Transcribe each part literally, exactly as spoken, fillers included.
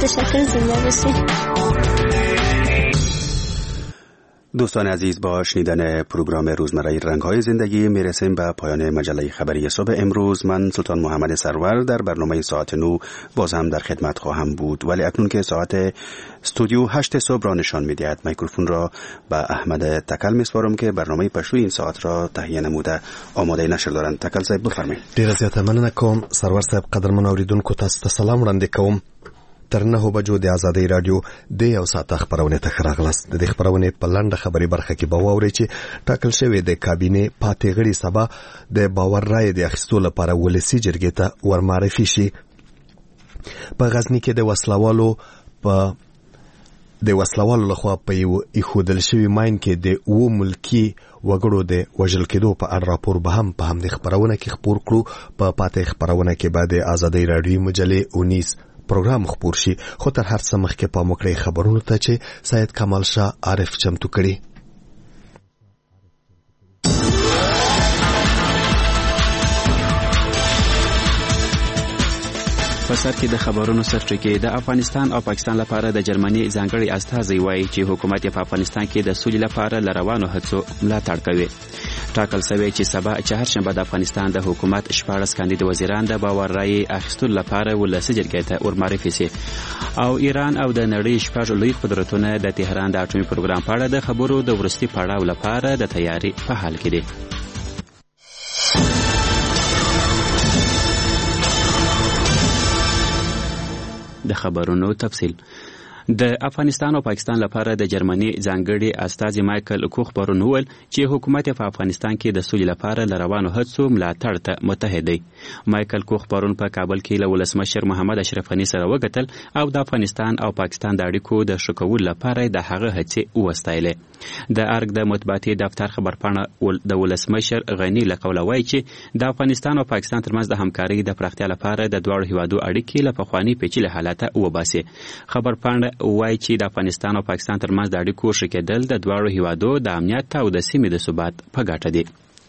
متشکر، زنده باشید. دوستان عزیز، با شنیدن پروگرام روزمره رنگ‌های زندگی میرسیم به پایان مجله خبری صبح امروز. من سلطان محمد سرور در برنامه ساعت نو باز هم در خدمت خواهم بود، ولی اکنون که ساعت استودیو هشت صبح را نشان می‌دهد، میکروفون را به احمد تکل می‌سپارم که برنامه پشتوی این ساعت را تهیه نموده آماده نشر دارند. تکل صاحب بفرمایید. ډیر زیاته مننه کوم. سرور صاحب، قدرمن اوریدونکو، تاسو ته سلام وړاندې کوم. تر نه بجو د آزادۍ رادیو د یو ساعت خبرونه ته راغلاست. د خبرونه په لنډه خبري برخه کې به واورئ چې ټاکل شوی د کابینه پاتې غړي سبا د باور رائے د اخیستو لپاره ولسی جرګې ته ورمعرفي شي. په غزنی کې د وسلوالو په د وسلوالو لخوا په یو ایښودل شوی ماین کې د و ملکی وګړو د وژل کېدو په اړه راپور به هم په همدې خبرونه کې خبر کړو. په پاتې خبرونه کې بعد آزادۍ رادیو مجلې اونیس پروګرام خبر شي. خو تر هر څه مخکې په مکړې خبرونو ته چې سید کمال شاه عارف چمتو کړي. په سر کې د خبرونو سرچینې د افغانستان او پاکستان لپاره د جرمني ځانګړي استازي وایي چې حکومت په افغانستان کې د سولې لپاره لروانو هڅو ملاتړ کوي. ټاکل شوی چې سبا چهارشنبه د افغانستان د حکومت شپاړس کاندید وزیران د باور رائے اخیستلو لپاره ولسی جرګې ته ورمعرفي شي. او ایران او د نړۍ شپږ لوی قدرتونه د تهران د اټومي پروګرام په اړه د خبرو د ورستي پړاو لپاره د تیاری په حال کې دي. د خبرونو تفصیل. د افغانستان او پاکستان لپاره د جرمني ځانګړي استازي مایکل کوخ پرون وویل چې حکومت په افغانستان کې د سولې لپاره لروانو هڅو ملاتړ ته متحد دی. مایکل کوخ پرون په کابل کې له ولسمشر محمد اشرف غني سره وکتل او د افغانستان او پاکستان د اړیکو د ښه کولو لپاره د هغه هڅې وستایلې. د ارګ د مطبوعاتي دفتر خبرپاڼه د ولسمشر غني له قوله وایي چې د افغانستان او پاکستان ترمنځ د همکارۍ د پراختیا لپاره د دواړو هیوادو اړیکې له پخواني پیچلي حالته وباسي. خبرپاڼه وایي چې د افغانستان او پاکستان ترمنځ د اړیکو ښه کېدل د دواړو هیوادو د امنیت او د سیمې د ثبات په ګټه دي.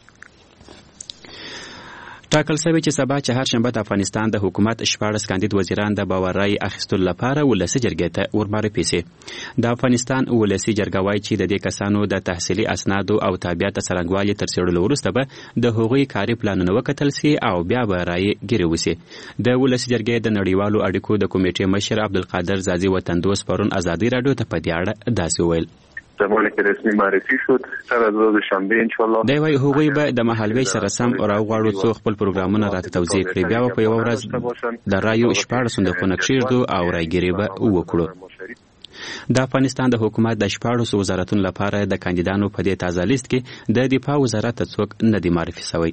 ټاکل شوی چې سبا چهارشنبه د افغانستان د حکومت شپاړس کاندید وزیران د باور رائے اخیستلو لپاره ولسی جرګې ته ورمعرفي شي. د افغانستان ولسی جرګه وایي چې د دې کسانو د تحصیلي اسنادو او تابعیت څرنګوالي تر څېړلو وروسته به د هغوی کاري پلانونه وکتل شي او بیا به رائے ګیرې وشي. د ولسی جرګې د نړیوالو اړیکو د کمیټې مشر عبدالقادر زازي وطندوس پرون آزادۍ راډیو ته په دې اړه داسې وویل. زمانی که رسمی معرفي شد سر از روز شنبه ان شاء الله دی وایي هغوی به د مهالویش سره سم راوغواړو څو خپل پروګرامونه راته توضیح کړي. بیا به په یوه ورځ د رایو شپاړس صندوقونه کښېږدو او رایګیرې به وکړو. د افغانستان د حکومت د شپاړسو وزارتونو لپاره د کاندیدانو په دې تازه لیست کې د دفاع وزارت ته څوک نه دی معرفي شوی.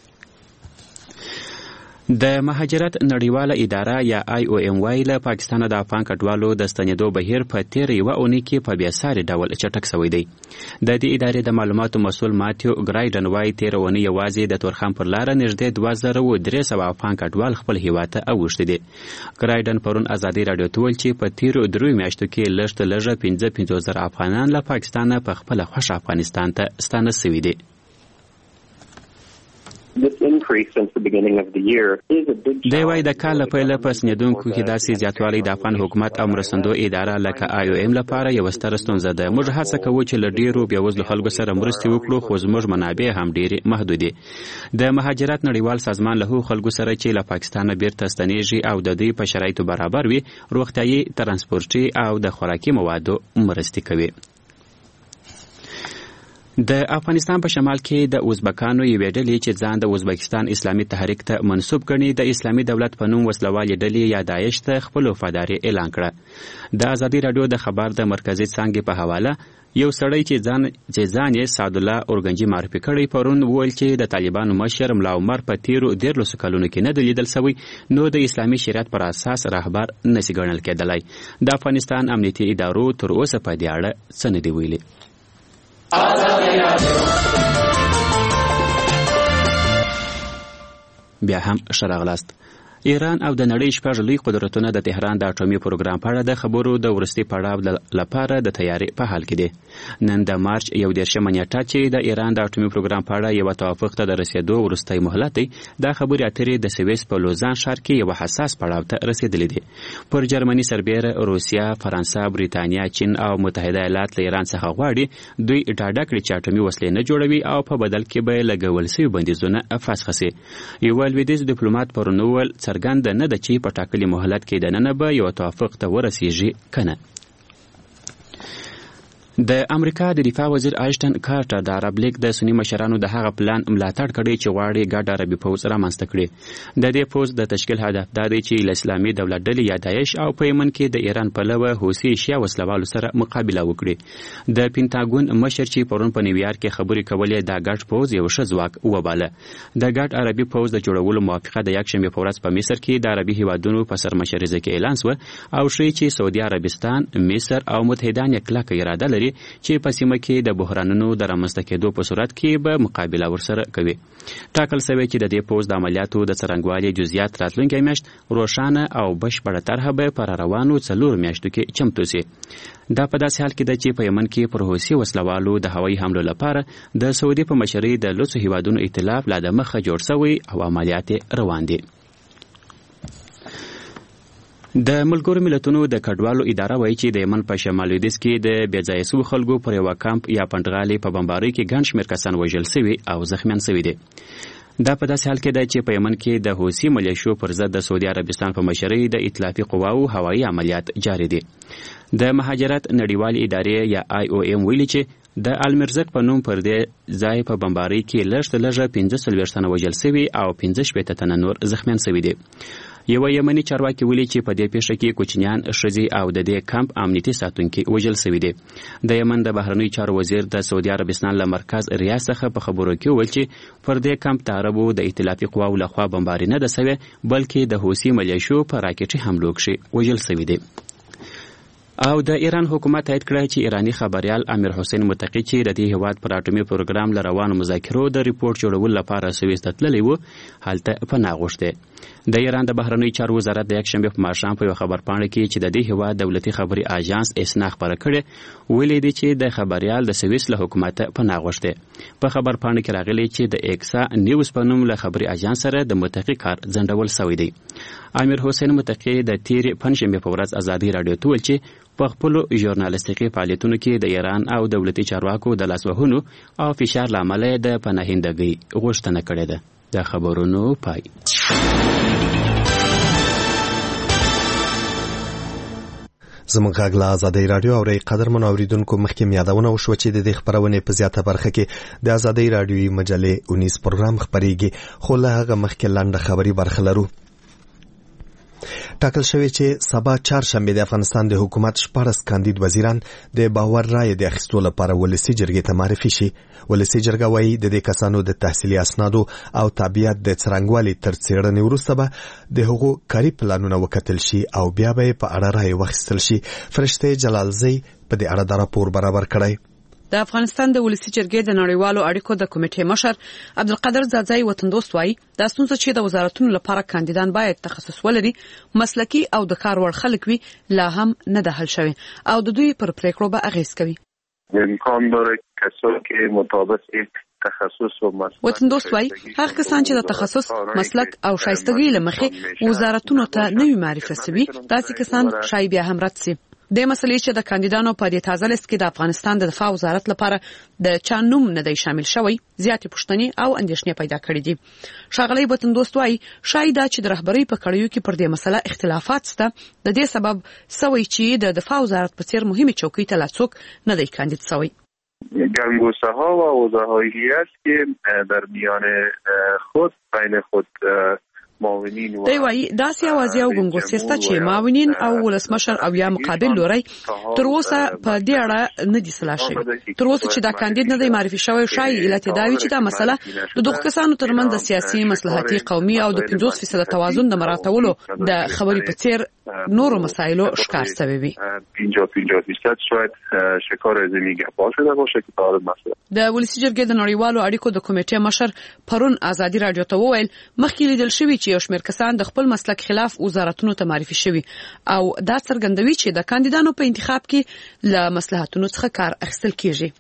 د مهاجرت نړیواله اداره یا آی او ام وای له پاکستان د افغان کډوالو د ستنېدو بهیر په تیر یوه اونۍ کې په بیا ساري ډول چټک شوی دی. د دې ادارې د معلوماتو مسؤل ماتیو ګرایډن وایي تیر اونۍ یوازې د تورخم پر لاره نږدې دوه زره و درې سوه افغان کډوال خپل هیواد ته اوښتي دي. ګرایډن پرون ازادۍ راډیو ته وویل چې په تیرو دریو میاشتو کې لږ تر لږه پنځه پنځوس زره افغانان له پاکستانه په خپله خوښه افغانستان ته ستانه سوي دي. دی وایي د کال له پیله په ستنېدونکو کې داسې زیاتوالی د افغان حکومت او مرستندو اداره لکه آی او ام لپاره یوه ستره ستونزه ده. موږ هڅه کوو چې له ډېرو بېوزلو خلکو سره مرستې وکړو، خو زموږ منابع هم ډېرې محدودې. د مهاجرت نړیوال سازمان له هغو خلکو سره چې له پاکستانه بیرته ستنېږي او د دوی په شرایطو برابر وي روغتیایي، ترانسپورټي او د خوراکي موادو مرستې کوي. د افغانستان په شمال کې د ازبکانو یوې ډلې چې ځان د ازبکستان اسلامي تحریک ته منسوب ګڼي د اسلامي دولت په نوم وسلوالې ډلې یا داعش ته خپل وفاداري اعلان کړه. د ازادي راډیو د خبر د مرکزي څانګې په حواله یو سړی چې ځان چې ځان یې سعدالله اورګنجي معرفي کړی پرون وویل چې د طالبانو مشر ملا عمر په تیرو دیرلسو کلونو کې نه دی لیدل سوی، نو د اسلامي شریعت پر اساس رهبر نشي ګڼل کېدلی. د افغانستان امنیتي ادارو تر اوسه په دې اړه څه نه دي ویلي. بیا هم ښه راغلاست. ایران او د نړۍ شپږ لوی قدرتونه د تهران د اټومي پروګرام په اړه د خبرو د وروستي پړاو لپاره د تیاری په حال کې دي. نن د مارچ یو دېرشمه نیټه چې د ایران د اټومي پروګرام په اړه یو توافق ته د رسیدو وروستی مهلت دی، د خبرې اترې د سویس په لوزان ښار کې یو حساس پړاو ته رسیدلی دی. پر جرمني سربیره روسیا، فرانسه، بریتانیا، چین او متحده ایالات له ایران څخه غواړي دوی ډاډه کړي چې اټومي وسلې نه جوړوي او په بدل کې به لګول شوي بندیزونه فسخ شي. یو لویدیځ ډیپلوماټ پرون وویل څرګند نه ده چې په ټاکلي مهلت کې دننه به یو توافق ته ورسیږي کنه. د امریکا د دفاع وزیر آشټن کارټر د عرب لیگ د سنی مشرانو د هغه پلان ملاتړ کړی چې غواړي ګډ عربي پوځ رامنځته کړي. د دې پوځ د تشکیل هدف دا دی چې له اسلامي دولت ډلې یا داعش او په یمن کې د ایران پلوه حوثي شیا وسلوالو سره مقابله وکړي. د پینټاګون مشر چې پرون په نیویارک کې خبرې کولې د ګډ پوځ یو ښه ځواک وباله. د ګډ عربي پوځ د جوړولو موافقه د یکشنبې په ورځ په مصر کې د عربي هیوادونو په سرمشرۍ کې اعلان شوه او ښیي چې سعودي عربستان، مصر او متحدان یې کلکه اراده لري چې په سیمه کې د بحرانونو د رامنځته کېدو په صورت کې به مقابله ورسره کوي. ټاکل شوی چې د دې پوځ د عملیاتو د څرنګوالي جزئیات راتلونکې میاشت روښانه او بشپړه طرحه به پر روانو څلور میاشتو کې چمتو شي. دا په داسې حال کې ده چې په یمن کې پر حوثي وسلوالو د هوایي حملو لپاره د سعودي په مشرۍ د لوڅو هیوادونو ائتلاف لا د مخه جوړ شوی او عملیات روان دي. د ملګرو ملتونو د کډوالو اداره وایي چې د یمن په شمال لویدیځ کې د بې ځایه شوو خلکو پر یوه کمپ یا پنډغالۍ په بمبارۍ کې ګڼ شمېر کسان وژل شوي او زخمیان شوي دي. دا په داسې حال کې ده چې په یمن کې د حوثي ملیشو پر ضد د سعودي عربستان په مشرۍ د ائتلافي قواو هوایي عملیات جاري دي. د مهاجرت نړیوالې ادارې یا آی او ایم ویلي چې د المرزق په نوم پر دې ځای په بمبارۍ کې لږ تر لږه پنځه څلوېښت تنه وژل شوي او پنځه شپېته تنه نور زخمیان شوي دي. یو یمني چارواکي ویلي چې په دې پیښه کې کوچنیان، ښځې او د دې کمپ امنیتي ساتونکي وژل شوي دي. د یمن د بهرنیو چارو وزیر د سعودي عربستان له مرکز ریاض څخه په خبرو کې وویل چې پر دې کمپ د عربو د ائتلافي قواو لخوا بمباري نه ده سوې بلکې د حوثي ملیشو په راکټي حملو کښې وژل شوي دي. او د ایران حکومت تایید کړی چې ایرانی خبریال امیر حسین متقی چې د دې هیواد پر اټومي پروګرام له روانو مذاکرو د ریپورت جوړولو لپاره سویس ته تللی و هلته پناه غوښتې. د ایران د بهرنیو چارو وزارت د یکشنبې په ماښام په یوه خبرپاڼه کې چې د دې هیواد دولتي خبري اژانس اسنا خبره کړې ویلي دي چې د خبریال د سویس له حکومت پناه غوښتې. په خبرپاڼه کې راغلی چې د ایکسا نیوز په نوم له خبري اژانس سره د متقی کار ځنډول شوی دی. امیر حسین متقی د تیرې پنجشنبې په ورځ ازادي راډیو ته ویل چې په خپلو ژورنالیستیکي فعالیتونو کې د ایران او دولتي چارواکو د لاسوهنو او فشار له امله د پناهندګۍ غوښتنه کړې ده. د خبرونو پای. زموږ غږ له ازادۍ راډیو اورئ. قدرمنو اوریدونکو، مخکې یادونه وشوه چې د دې خپرونې په زیاته برخه کې د ازادۍ راډیوي مجلې اونیز پروګرام خپریږي، خو له هغه مخکې لنډه خبري برخه لرو. ټاکل شوی چې سبا چهارشنبه د افغانستان د حکومت شپاړس کاندید وزیران د باور رایې د اخیستو لپاره ولسي جرګې ته معرفي شي. ولسي جرګه وایي د دې کسانو د تحصیلي اسنادو او تابعیت د څرنګوالي تر څېړنې وروسته به د هغو کاري پلانونه وکتل شي او بیا به په اړه رایې واخیستل شي. فرشته جلالزی په دې اړه د راپور برابر کړی. د افغانستان د ولسي جرګې د نړیوالو اړیکو د کمیټې مشر عبدالقادر ځاځی وطندوست وایي دا ستونزه چې د وزارتونو لپاره کاندیدان باید تخصص ولري، مسلکي او د کار وړ خلک وي، لا هم نه ده حل شوی او د دوی پر پریکړو به اغیز کوي. امکان داره کسانی که مطابق تخصص و مسلک وطندوست وایي هغه کسان چې د تخصص، مسلک او شایستګۍ له مخې وزارتونو ته نوي معرفي شوي، داسې کسان شاید بیا هم رد شي. د مسلې چې د کاندیدانو په دې تازه لیست کې د افغانستان د دفاع وزارت لپاره د چا نوم نه دی شامل شوی، زیاتې پوښتنې او اندېښنې پیدا کړې دي. ښاغلی وطندوست وایي شاید دا چې د رهبرۍ په کړیو کې پر دې مسله اختلافات شته، د دې سبب سوی چې د دفاع وزارت په څیر مهمې چوکۍ ته لا څوک نه دی کاندید شوی. گنگوسه ها و حوزه هایی است که در میان خود بین خود دی وایي داسې اوازې او ګنګوسې شته چې معاونین او ولسمشر او یا مقابل لوري تر اوسه په دې اړه نه دي اصلاح شوي. تر اوسه چې دا کاندید نه دی معرفي شوی، شاید علت دا وي چې دا مسله د دغو کسانو ترمنځ د سیاسي، مصلحتي، قومي او د پنځوس فیصده توازن د مراعاتولو د خبرې په څیر نورو مسایلو ښکار شوی وي. پنځه پنځه فیصد شاید شکار زمینی گپا شده باشه که تعارض مسئله. د ولسي جرګې د نړیوالو اړیکو د کمیټې مشر پرون ازادي راډیو ته وویل مخکې لیدل شوی چې چې یو شمېر کسان د خپل مسلک خلاف وزارتونو ته معرفي شوي او دا څرګندوي چې د کاندیدانو په انتخاب کې له مصلحتونو څخه کار اخیستل کیږي.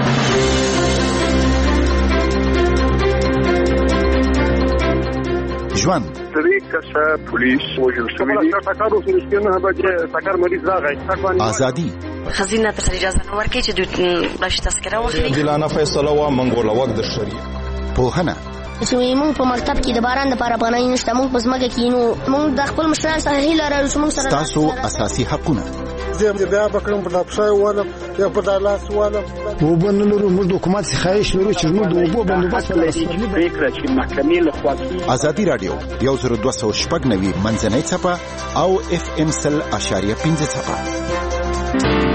ژوند درې کسه پولیس وژل شوي دي. ټاکر اوس رښتینه به ټاکر مریض راغی. ازادي خزینه ته اجازه نه ورکړي چې دوی بلش تذکره واخلي. دلانه فیصله وا منګول وخت د شریعت پوهنه چې موږ په مکتب کې د باران لپاره پناه نشته، موږ په ځمکه کې نو موږ د خپل مشران سره هیله لرو چې موږ سره تاسو اساسي حقونه زم بیا بکرم په لپاره ولم یا په دالاس ولم وبنلو موږ د حکومت څخه لرو چې موږ د وبو بندوبست لري فکر چې محکمې له خوا ازادي رادیو یو زر دوه سوه شپږ نوي منځنۍ څپه او اف ام سل اشاریه پنځه څپه.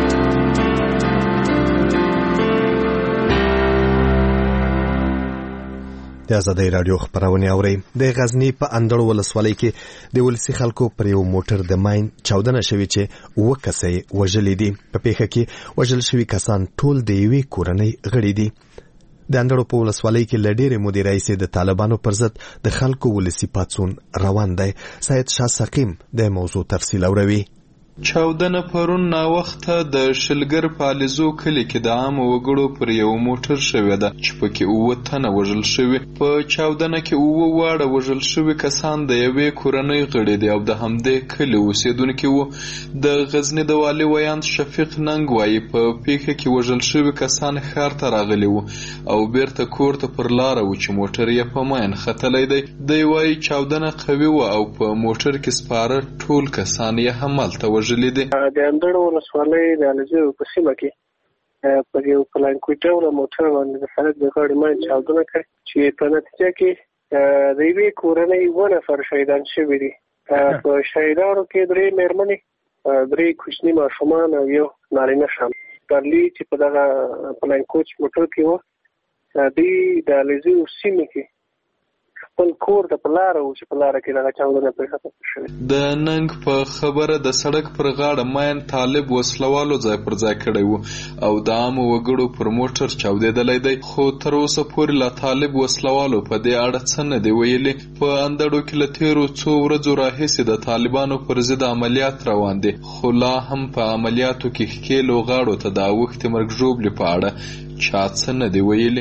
د ازادۍ رادیو خبرونه اوري. د غزنی په اندړ ولسوالۍ کې د ولسی خلکو پر یو موټر د ماین چاودنه شوې چې و کسې وژلې دي. په پیښه کې وژل شوي کسان ټول د یوې کورنۍ غړي دي. د اندړ په ولسوالۍ کې لډېرې مودې راهیسې د طالبانو پر ضد د خلکو ولسی پاڅون روان دی. سید شاه سقیم د موضوع تفصیل اوروي. چاودنه پرون نا وخته د شلګر پالیزو کلی کې د عام وګړو پر یو موټر شوې ده چې پکې اووه تنه وژل شوي. په چاودنه کې اووه واړه وژل شوي کسان د یوې کورنۍ غړي دي او د همدې کلي اوسېدونکي وو. د غزني د والي ویاند شفیق ننګ وایي په پیښه کې وژل شوي کسان ښار ته راغلي وو او بیرته کور ته پر لاره وو چې موټر یې په ماین ختلی دی. دی وایي چاودنه قوي وه او په موټر کې سپاره ټول کسان یې همالته وژل. د اندړ ولسوالۍ د الزو په سیمه کې په یو پلانکوټ ډول موټر باندې د سړک د غاړې ماین چاودنه کړې چې په نتیجه کې د یوې کورنۍ اووه نفر شهیدان شوي دي. په شهیدانو کې درې مېرمنې، درې کوچني ماشومان او یو نارینه شامل. ګرلي چې په دغه پلانکوټ موټر کې وو دوی د الزو سیمې کې خپل کور د پلاره و چې پلاره کې دغه چاودنه پیښه شوې. د ننګ په خبره د سړک پر غاړه ماین طالب وسلوالو ځای پر ځای کړی و او د عامو وګړو پر موټر چاودېدلی دی، خو تر اوسه پورې لا طالب وسلوالو په دې اړه څه نه دی ویلي. په اندړو کې له تېرو څو ورځو راهیسې د طالبانو پر ضد عملیات روان دي، خو لا هم په عملیاتو کې ښکېلو غاړو ته د اوښتې مرګ ژوبلې په اړه چا څه نه دی ویلي.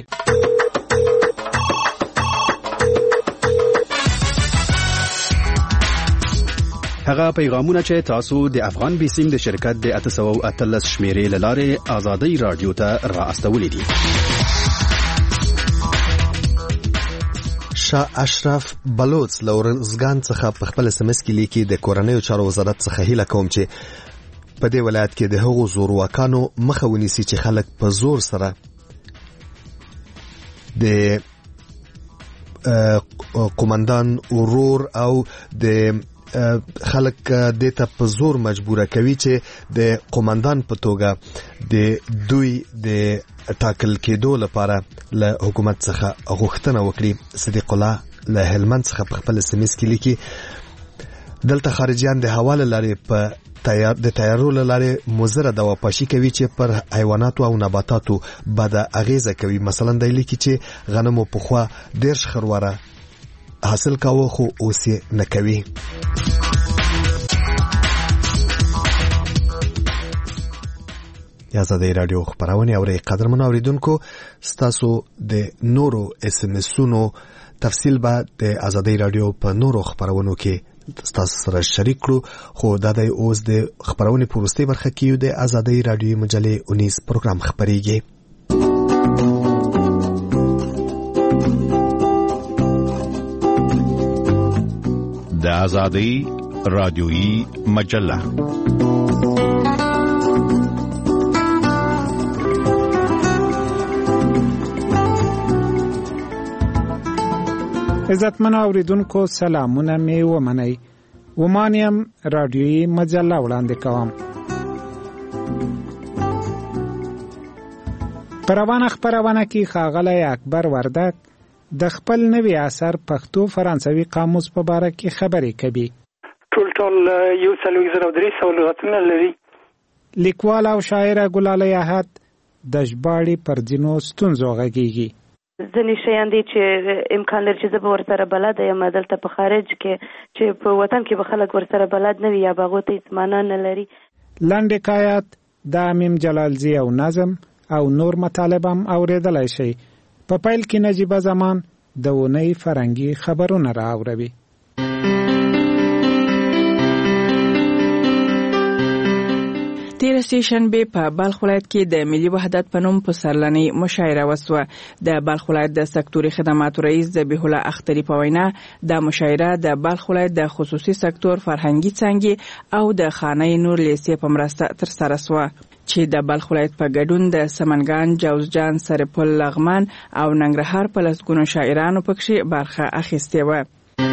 هغه پیغامونه چې تاسو د افغان بیسیم د شرکت د اته سوه او اتلس شمیرې له لارې ازادۍ رادیو ته را استولې دي. شاه اشرف بلوچ لورنزګان څخه په خپل سمس کې لیکي د کورنیو چارو وزارت څخه هیله کوم چې په دې ولایت کې د هغو زورواکانو مخه ونیسي چې خلک په زور سره د قومندان ورور او د خلک دته په زور مجبوره کوي چې د قومندان په توګه د دوی د ټاکل کېدو لپاره له حکومت څخه غوښتنه وکړي. صدیق الله له هلمند څخه په خپل سمیس کې لیکي دلته خارجيان د حواله لري په تیار د تیارو لارې مزره د واپاشي کوي چې پر حیواناتو او نباتاتو بد اغیزه کوي. مثلا د لیکي چې غنمو په خوا دیرش خرواره حاصل کاوه خو اوس یې نه کوي. ازادۍ رادیو خبرونه اوري. قدرمن اوریدونکو ستاسو د نورو اس ام اسونو تفصیل به د ازادۍ رادیو په نورو خبرونو کې ستاسو سره شریک کړو، خو دا د اوس د خبرونې په وروستۍ برخه کې د ازادۍ رادیو مجلې اونیس پروګرام خبريږي. د ازادۍ رادیویی مجله عزتمن اوریدونکو سلامونه می ومنئ. ومانیم رادیویی مجله وړاندې کوم. پروانه خبرونه کې ښاغلی اکبر وردک د خپل نوي اثر پښتو فرانسوي قاموس په باره کې خبرې کوي. ټول ټول یو څلوېښت زره درې سوه لغتونه لري. لیکوال او شاعره ګلالۍ احد د ژباړې پر ځینو ستونزو غږیږي. ځینې شیان دي چې امکان لري چې زه به ورسره بلد یم دلته په خارج کې چې په وطن کې به خلک ورسره بلد نه وي یا به هغو ته هېڅ معنا نه لري. لنډ حکایت د امیم جلالزي او نظم او نور مطالب هم اورېدلی شئ. په پیل کې نجیبه زمان د اونۍ فرهنګي خبرونه راوړوي. تیر سه شنبه په بلخ ولایت کې د ملي وحدت په نوم په سرلنی مشاعره وسوه. د بلخ ولایت د سکتوري خدماتو رئیس ذبیح الله اختری په وینا د مشاعره د بلخ ولایت د خصوصي سکتور فرهنګي څانګې او د خانه نور لیسې په مرسته تر سره سوه چې د بلخ ولایت په ګډون د سمنګان، جوزجان، سرپل، لغمان او ننګرهار په لسګونو شاعرانو پکې برخه اخیستې وه.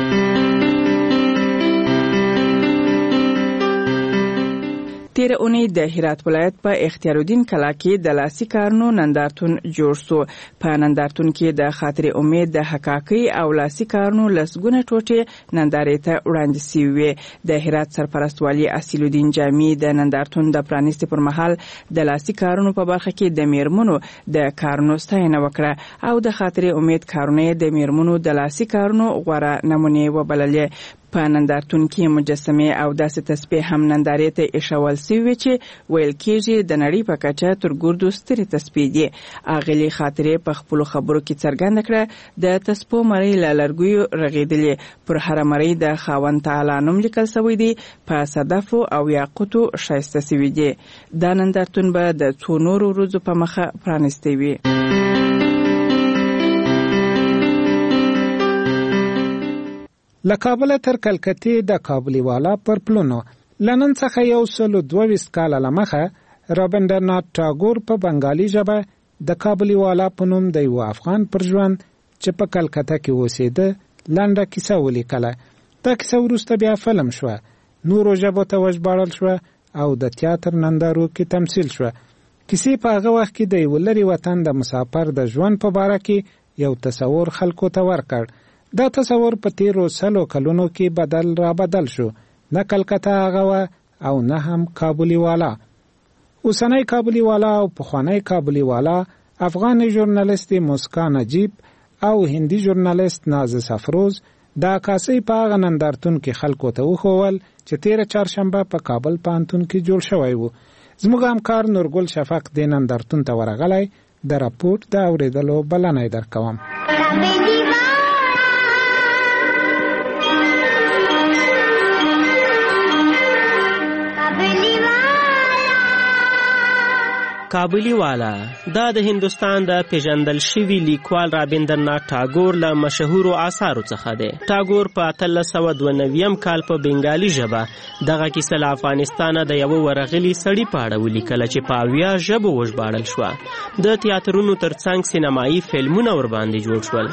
تیر اونۍ د هرات ولایت په اختیار الدین کلا کې د لاسي کارونو نندارتون جوړ شو. په نندارتون کې د خاطر امید د حقاقي او لاسي کارونو لسګونه ټوټې نندارې ته وړاندې شوې. د هرات سرپرست والي اصیل الدین جامی د نندارتون د پرانیستي پر مهال د لاسي کارونو په برخه کې د میرمنو د کارونو ستاینه وکړه او د خاطر امید کارونه د میرمنو د لاسي کارونو غوره نمونه وبللې. په نندارتون کې مجسمه او داسې تسبیح هم نندارې ته ایښول شوې چې ویل کېږي د نړۍ په کچه تر ګردو سترې تسبیح دي. اغلي خاطرې په خپلو خبرو کې څرګنده کړه د تسبو مړۍ له لرګیو رغېدلې. پر هره مړۍ د خاوند تعالی نوم لیکل شوی دی، په صدفو او یاقوتو ښایسته شوي دي. دا نندارتون به د څو نورو ورځو په مخه پرانیستی وي. له کابله تر کلکتې د کابلی والا پر پلونو لنن څخه یو سلو دوه کاله لمخه رابندرنات ټاګور په بنگالي ژبه د کابلی والا په نوم د یو افغان پر ژوند چې په کلکته کې اوسېده لنډه کیسه ولیکله. دا کیسه وروسته بیا فلم شوه، نورو ژبو ته وژباړل شوه او د تیاتر نندارو کې تمثیل شوه. کیسې په هغه وخت کې د یو لرې وطن د مسافر د ژوند په باره کې یو تصور خلکو ته ورکړ. دا تصور په تیرو سلو کلونو کې بدل را بدل شو. نه کلکته هغه وه او نه هم کابلی والا. اوسنی کابلی والا او پخوانی کابلی والا افغان ژورنالیست مسکا نجیب او هندي ژورنالیست نازس افروز د عکاسۍ په هغه نندارتون کې خلکو ته وښول چې تیره چهارشنبه په کابل پوهنتون کې جوړ شوی و. زموږ همکار نورګل شفق دې نندارتون ته ورغلی. د راپورټ د اورېدلو بلنه یې درکوم. کابلی والا دا د هندوستان د پیژندل شوي لیکوال رابندرنات ټاګور له مشهورو آثارو څخه دی. ټاګور په اتلس سوه دوه نویم کال په بنګالي ژبه دغه کیسه له افغانستانه د یوه ورغلي سړي په اړه ولیکله چې په اویا ژبو وژباړل شوه. د تیاترونو ترڅنګ سینمایي فلمونه ورباندې جوړ شول.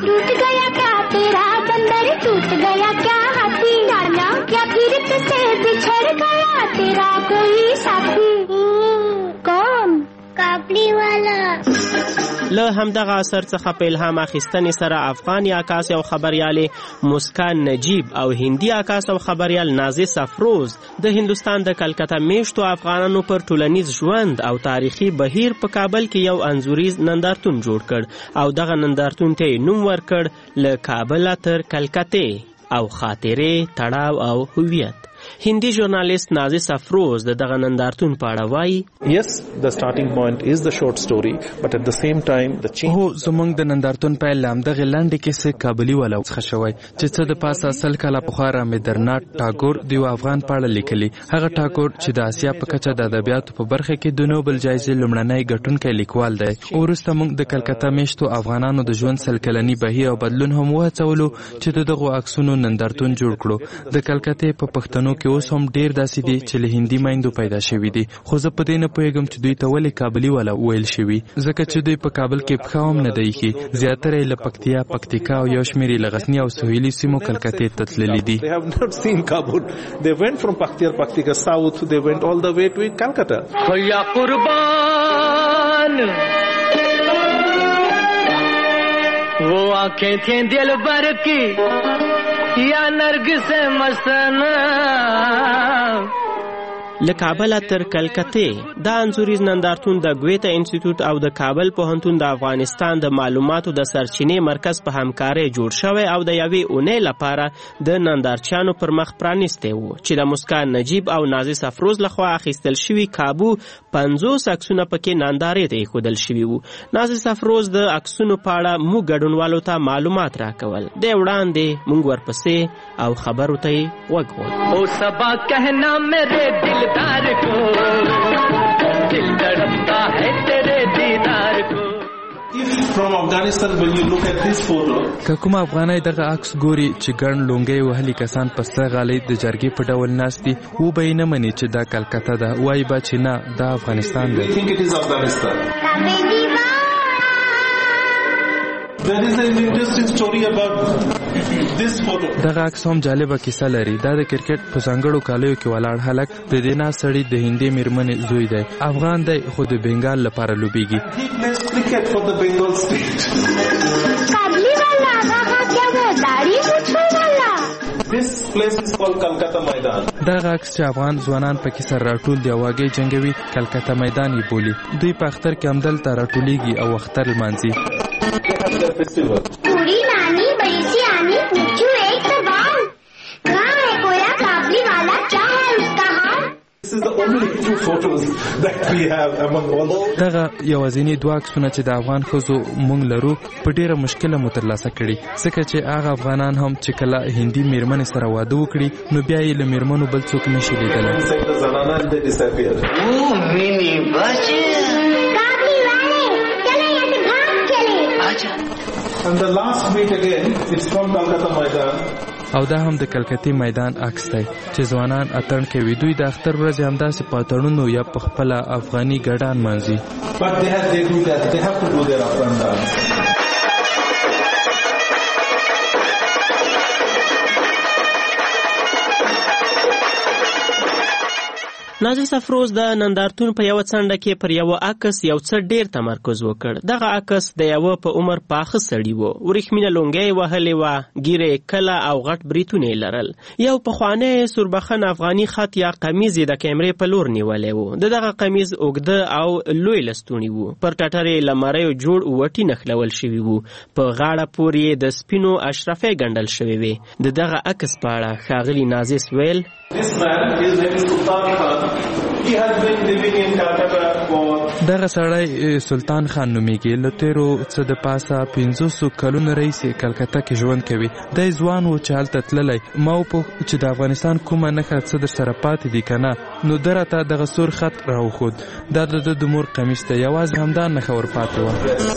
له همدغه اثر څخه په الهام اخیستنې سره افغاني عکاس او خبریالې مسکان نجیب او هندي عکاس او خبریال نازس افروز د هندوستان د کلکته میشتو افغانانو پر ټولنیز ژوند او تاریخي بهیر په کابل کې یو انځوریز نندارتون جوړ کړ او دغه نندارتون ته نوم ورکړ له کابل تر کلکته او خاطرې، تړاو او هویت. هندي ژورنالیست نازس افروز د دغه نندارتون په اړه وایي: Yes, the starting point is the short story, but at the same time the change. هو زمونږ د نندارتون پیل لامدغه لنډه کیسه کابلی والا څخه شوی چې څه د پاسه سل کاله پخوا رابندرنات ټاګور د یو افغان په اړه لیکلي. هغه ټاګور چې د اسیا په کچه د ادبیاتو په برخه کې د نوبل جایزې لومړنی ګټونکی لیکوال دی. وروسته موږ د کلکته میشتو افغانانو د ژوند سل کلني بهیر او بدلون هم وهڅولو چې د دغو عکسونو نندارتون جوړ کړو. د کلکته په پښتنو کې اوس هم ډیر داسې دي چې له هندي میندو پیدا شوي دي، خو زه په دې نه پوهېږم چې دوی ته ولې کابلی والا ویل شوي، ځکه چې دوی په کابل کې پښه هم نه دی ایښي. زیاتره یې له پکتیا، پکتیکا او یو شمېر یې له غزني او سهیلي سیمو کلکتې ته تللي دي. They have not seen Kabul. They went from Paktiya, Paktika south, they went all the way to Calcutta. Ya qurban wo aankhein thi dil bhar ki या नरगिस मस्ताना له کابل تر کلکتې دا انځوریز نندارتون د ګویته انسټیټیوټ او د کابل پوهنتون د افغانستان د معلوماتو د سرچینې مرکز په همکارۍ جوړ شوی او د یوې اونۍ لپاره د نندارچیانو پر مخ پرانیستی و چې د مسکان نجیب او نازیس افروز لخوا اخیستل شوي کابو پنځوس عکسونه پکې نندارې ته ایښودل شوي وو. نازیس افروز د عکسونو په اړه موږ ګډونوالو ته معلومات راکول. دی وړاندې موږ ورپسې او خبرو ته یې غوږ وغوړ. او سبا کہنا میرے دلدار کو دل تڑپتا ہے تیرے دیدار کو. From Afghanistan, when you look at this photo, که کوم افغانای دغه عکس ګوري چې ګڼ لونګۍ وهلي کسان په سره غالۍ د جرګې په ډول ناست دي و به یې نه مني چې دا کلکته ده، وایي به چې نه دا افغانستان دی. we think it is Afghanistan. There is an interesting story about this photo. دغه عکس هم جالبه کیسه لري. دا د کرکټ په ځانګړو کالیو کې ولاړ هلک د دې ناست سړي د هندي میرمنې زوی دی. افغان دی خو د بنګال لپاره لوبیږي. He plays cricket for the Bengal state. काबली वाला هغه क्या वो दाढ़ी مچھو वाला. This place is called Calcutta Maidan. دغه عکس چې افغان ځوانان پکې سره راټول دی او واګي جنگوي کلکته میدان یې بولي. دوی په اختر کې همدلته راټولیږي او اختر لمانځي. पूरी नानी बड़ी सी आनी पूछू एक सवाल, कहाँ है कोया काबली वाला, क्या है उसका हाल? This is the only two photos that we have among all. دغه یوازینی دوه عکسونه چې د افغان ښځو مونږ لرو په ډیره مشکله مو ترلاسه کړي، ځکه چې هغه افغانان هم چې کله هندي میرمنې سره واده وکړي نو بیا یې له میرمنو بل څوک نشي لیدلی. And the last meet again, it's from Calcutta Maidan. او دا هم د کلکتې میدان عکس دی چې ځوانان اتڼ کوي. دوی د اختر ورځې همداسې په اتڼونو یا په خپله افغاني ګډان مانځي. But they have, they do that. They have to do their Afghan dance. نازیس افروز د نندارتون په یو څنډه کې پر یو عکس یو څه ډیر تمرکز وکړ. دغه عکس د یو په عمر پاخه سړي وو. ورېښمینه لونګۍ وهلې وه، ږیره کله او غټ بریتونه یې لرل. یو پخوانی سوربخن افغاني خط یا قمیض یې د کیمرې په لور نیولی و. د دغه قمیض اوږده او لوی لستوڼي وو. پر ټټر یې له مریو جوړ اووټي نښلول شوي وو. په غاړه پورې یې د سپینو اشرفۍ ګنډل شوې وې. د دغه عکس په اړه ښاغلي نازیس ویل: This man, his name is Sultan Khan. He has been living in Calcutta for... دغه سړی سلطان خان نومیږي. له تیرو څه د پاسه پنځوسو کلونو راهیسې کلکته کې ژوند کوي. دی ځوان و چې هلته تللی. ما وپوښت چې د افغانستان کومه نښه څه در سره پاتې دي که نه، نو ده راته دغه سور خط راوښود. دا د ده د مور قمیص دی. یوازې همدا نښه ورپاتې وه.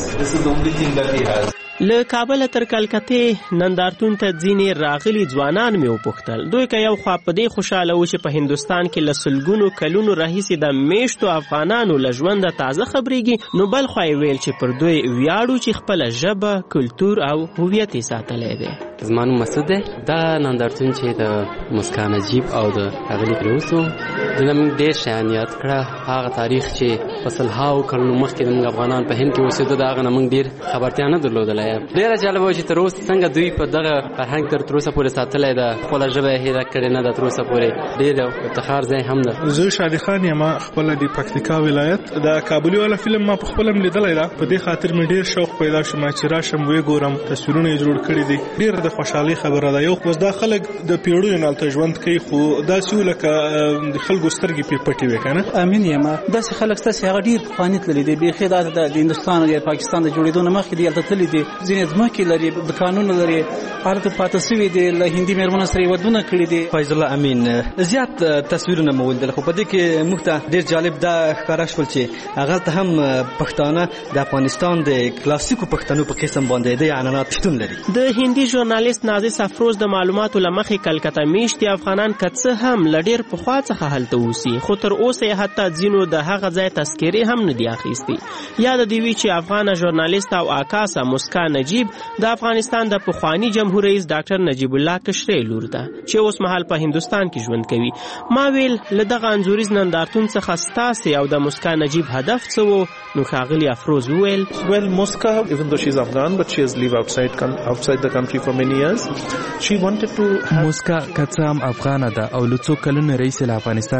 له کابل تر کلکتې نندارتون ته ځینې راغلي ځوانان مې وپوښتل. دوی که یو خوا په دې خوشحاله و چې په هندوستان کې له سلګونو کلونو راهیسې د میشتو افغانانو له ژونده تازه خبرېږي، نو بل خوا یې ویل چې پر دوی ویاړو چې خپله ژبه، کلتور او هویت یې ساتلی دی. زما نوم مسعود دی. دا نندارتون چې د مسکا نجیب او د ښاغلي فیروز و، دنه موږ ډېر شیان یاد کړه. هغه تاریخ چې په سلهاو کلونو مخکې زموږ افغانان په هند کې اوسېده، د هغه نه موږ ډېر خبرتیا نه درلودله. ډېره جالبه وه چې تر اوسه څنګه دوی په دغه فرهنګ تر تر اوسه پورې ساتلی ده، خپله ژبه یې هېره کړې نه ده تر اوسه پورې. ډېر افتخار ځای هم ده. زه شادي خان یم، خپله د پکتیکا ولایت. د کابلي والا فلم ما په خپله هم لیدلی ده. په دې خاطر مې ډېر شوق پیدا شو چې راشم ویې ګورم. تصویرونه یې جوړ کړي دي. ډېر د خوشحالۍ خبره ده. یو اوس دا خلک د پیړیو نه هلته ژوند کوي، خو داسې وو لکه د خلکو سترګې پرې پټې وې که نه. امین یم. داسې خلک ستاسې هغه ډېر پخواني تللي دي. بیخي دا د هندوستان یا پاکستان د جوړېدو نه مخکې دي هلته تللي دي. ځینې ځمکې لري، دکانونه لري، هلته پاته سوي دي، له هندي مېرمنو سره یې ودونه کړي دي. فیض الله امین. زیات تصویرونه مو ولیدل، خو په دې کې موږ ته ډېر جالب دا ښکاره شول چې هغلته هم پښتانه د افغانستان د کلاسیکو پښتنو په قسم باندې د عنعنات شتون لري. د هندي ژورنالیست نازیس افروز د معلوماتو له مخې کلکته میشتي افغانان که څه هم له ډېر پخوا څخه هلته اوسي، خو تر اوسه یې حتی ځینو د هغه ځای تذکرې هم نه دي اخیستي. یاد دې وي چې افغانه ژورنالیست او عکاسه مسکا نجیب د افغانستان د پخواني جمهور رئیس ډاکټر نجیب الله کشرۍ لور ده چې اوس مهال په هندوستان کې ژوند کوي. ما ویل له دغه انځوریز نندارتون څخه ستاسې او د مسکا نجیب هدف څه و؟ نو ښاغلي افروز وویل: Well, Muska, even though she's Afghan, but she has lived outside outside the country for many years. She wanted to مسکا که څه هم افغانه ده او له څو کلونو راهیسې له افغانستان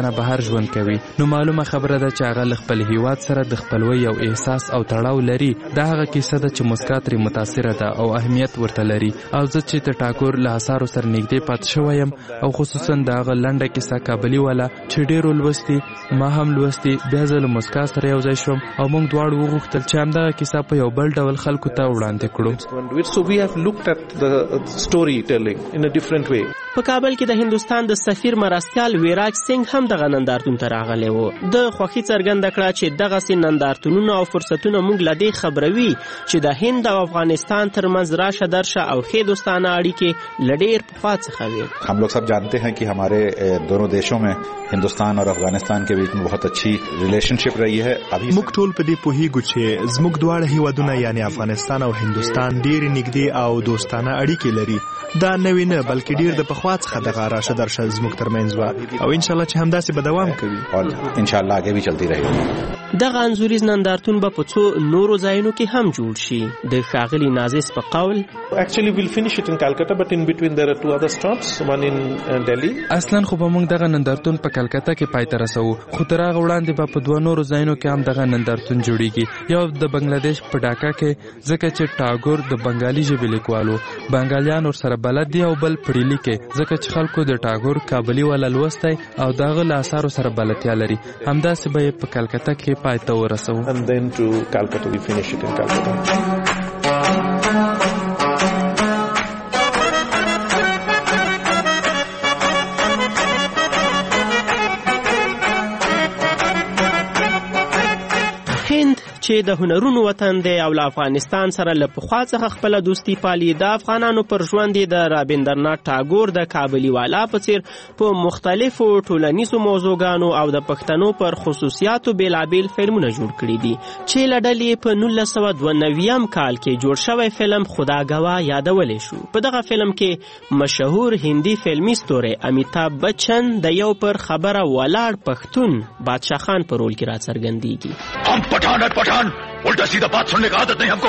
بڼه بهر ژوند کوي نو معلومه خبره ده چې هغه له خپل هیواد سره د خپلوۍ او احساس او تړاو لري. دا هغه کیسه ده چې مسکا ترې متاثره ده او اهمیت ورته لري. او زه چې د ټاګور له اثارو سره نږدې پاتې شوی یم او خصوصا د هغه لنډه کیسه کابلي والا چې ډېرو لوستي ما هم لوستي بیا زه له مسکا سره یو ځای شوم او موږ دواړو وغوښتل چې همدغه کیسه په یو بل ډول خلکو ته وړاندې کړو. So we have looked at the storytelling in a different way. په کابل کې د هندوستان د سفیر مرستیال ویراج سنگ هم دغه نندارتون ته راغلی و. د خوښي څرګنده کړه چې دغسې نندارتونونه او فرصتونه موږ له دې خبروي چې د هند او افغانستان ترمنځ راشه درشه او ښې دوستانه اړیکې له ډېر پخوا څخه وي. हम लोग सब जानते हैं कि हमारे दोनों देशों में हिंदुस्तान और अफगानिस्तान के बीच में बहुत अच्छी रिलेशनशिप रही है. अभी موږ ټول په دې پوهیږو چې زموږ دواړه هیوادونه یعنی افغانستان او هندوستان ډېرې نږدې او دوستانه اړیکې لري. دا نوې نه بلکې ډېر د پخوا څخه دغه راشه درشه زموږ ترمنځ وه او انشاءالله چې همداسې به دوام کوي और इंशाल्लाह आगे भी चलती रहेगी. دغه انځوریز نندارتون به په څو نورو ځایونو کې هم جوړ شي. د ښاغلي نازس په قول Actually we'll finish it in Calcutta but in between there are two other stops, one in uh, Delhi. اصلا خو به موږ دغه نندارتون په کلکته کې پای ته رسوو خو تر هغه وړاندې به په دوه نورو ځایونو کې هم دغه نندارتون جوړیږي. یو د بنگلادیش په ډاکا کې ځکه چې ټاګور د بنگالي ژبې لیکوالو بنگالیان ورسره بلد دي او بل پړیلي کې ځکه چې خلکو د ټاګور کابلي والا لوستی او دغه له اثارو سره بلدتیا لري. همداسې به یې په کلکته کې پای ته ورسوو. And then to Calcutta we finish it in Calcutta. چې د هنرونو وطن دی او له افغانستان سره له پخوا څخه خپله دوستي پالي. د افغانانو پر ژوند د رابندرنات ټاګور د کابلي والا په څیر په مختلفو ټولنیزو موضوعګانو او د پښتنو پر خصوصیاتو بیلابیل فلمونه جوړ کړي دي چې له ډلې په نولس سوه دوه نوي کال کې جوړ شوی فلم خداګوا یادولی شو. په دغه فلم کې مشهور هندي فلمي ستوری امیتاب بچن د یو پر خبره ولاړ پښتون بادشاه خان په رول کې راڅرګندیږي. हम पठान है पठान, उल्टा सीधा बात सुनने का आदत नहीं हमको.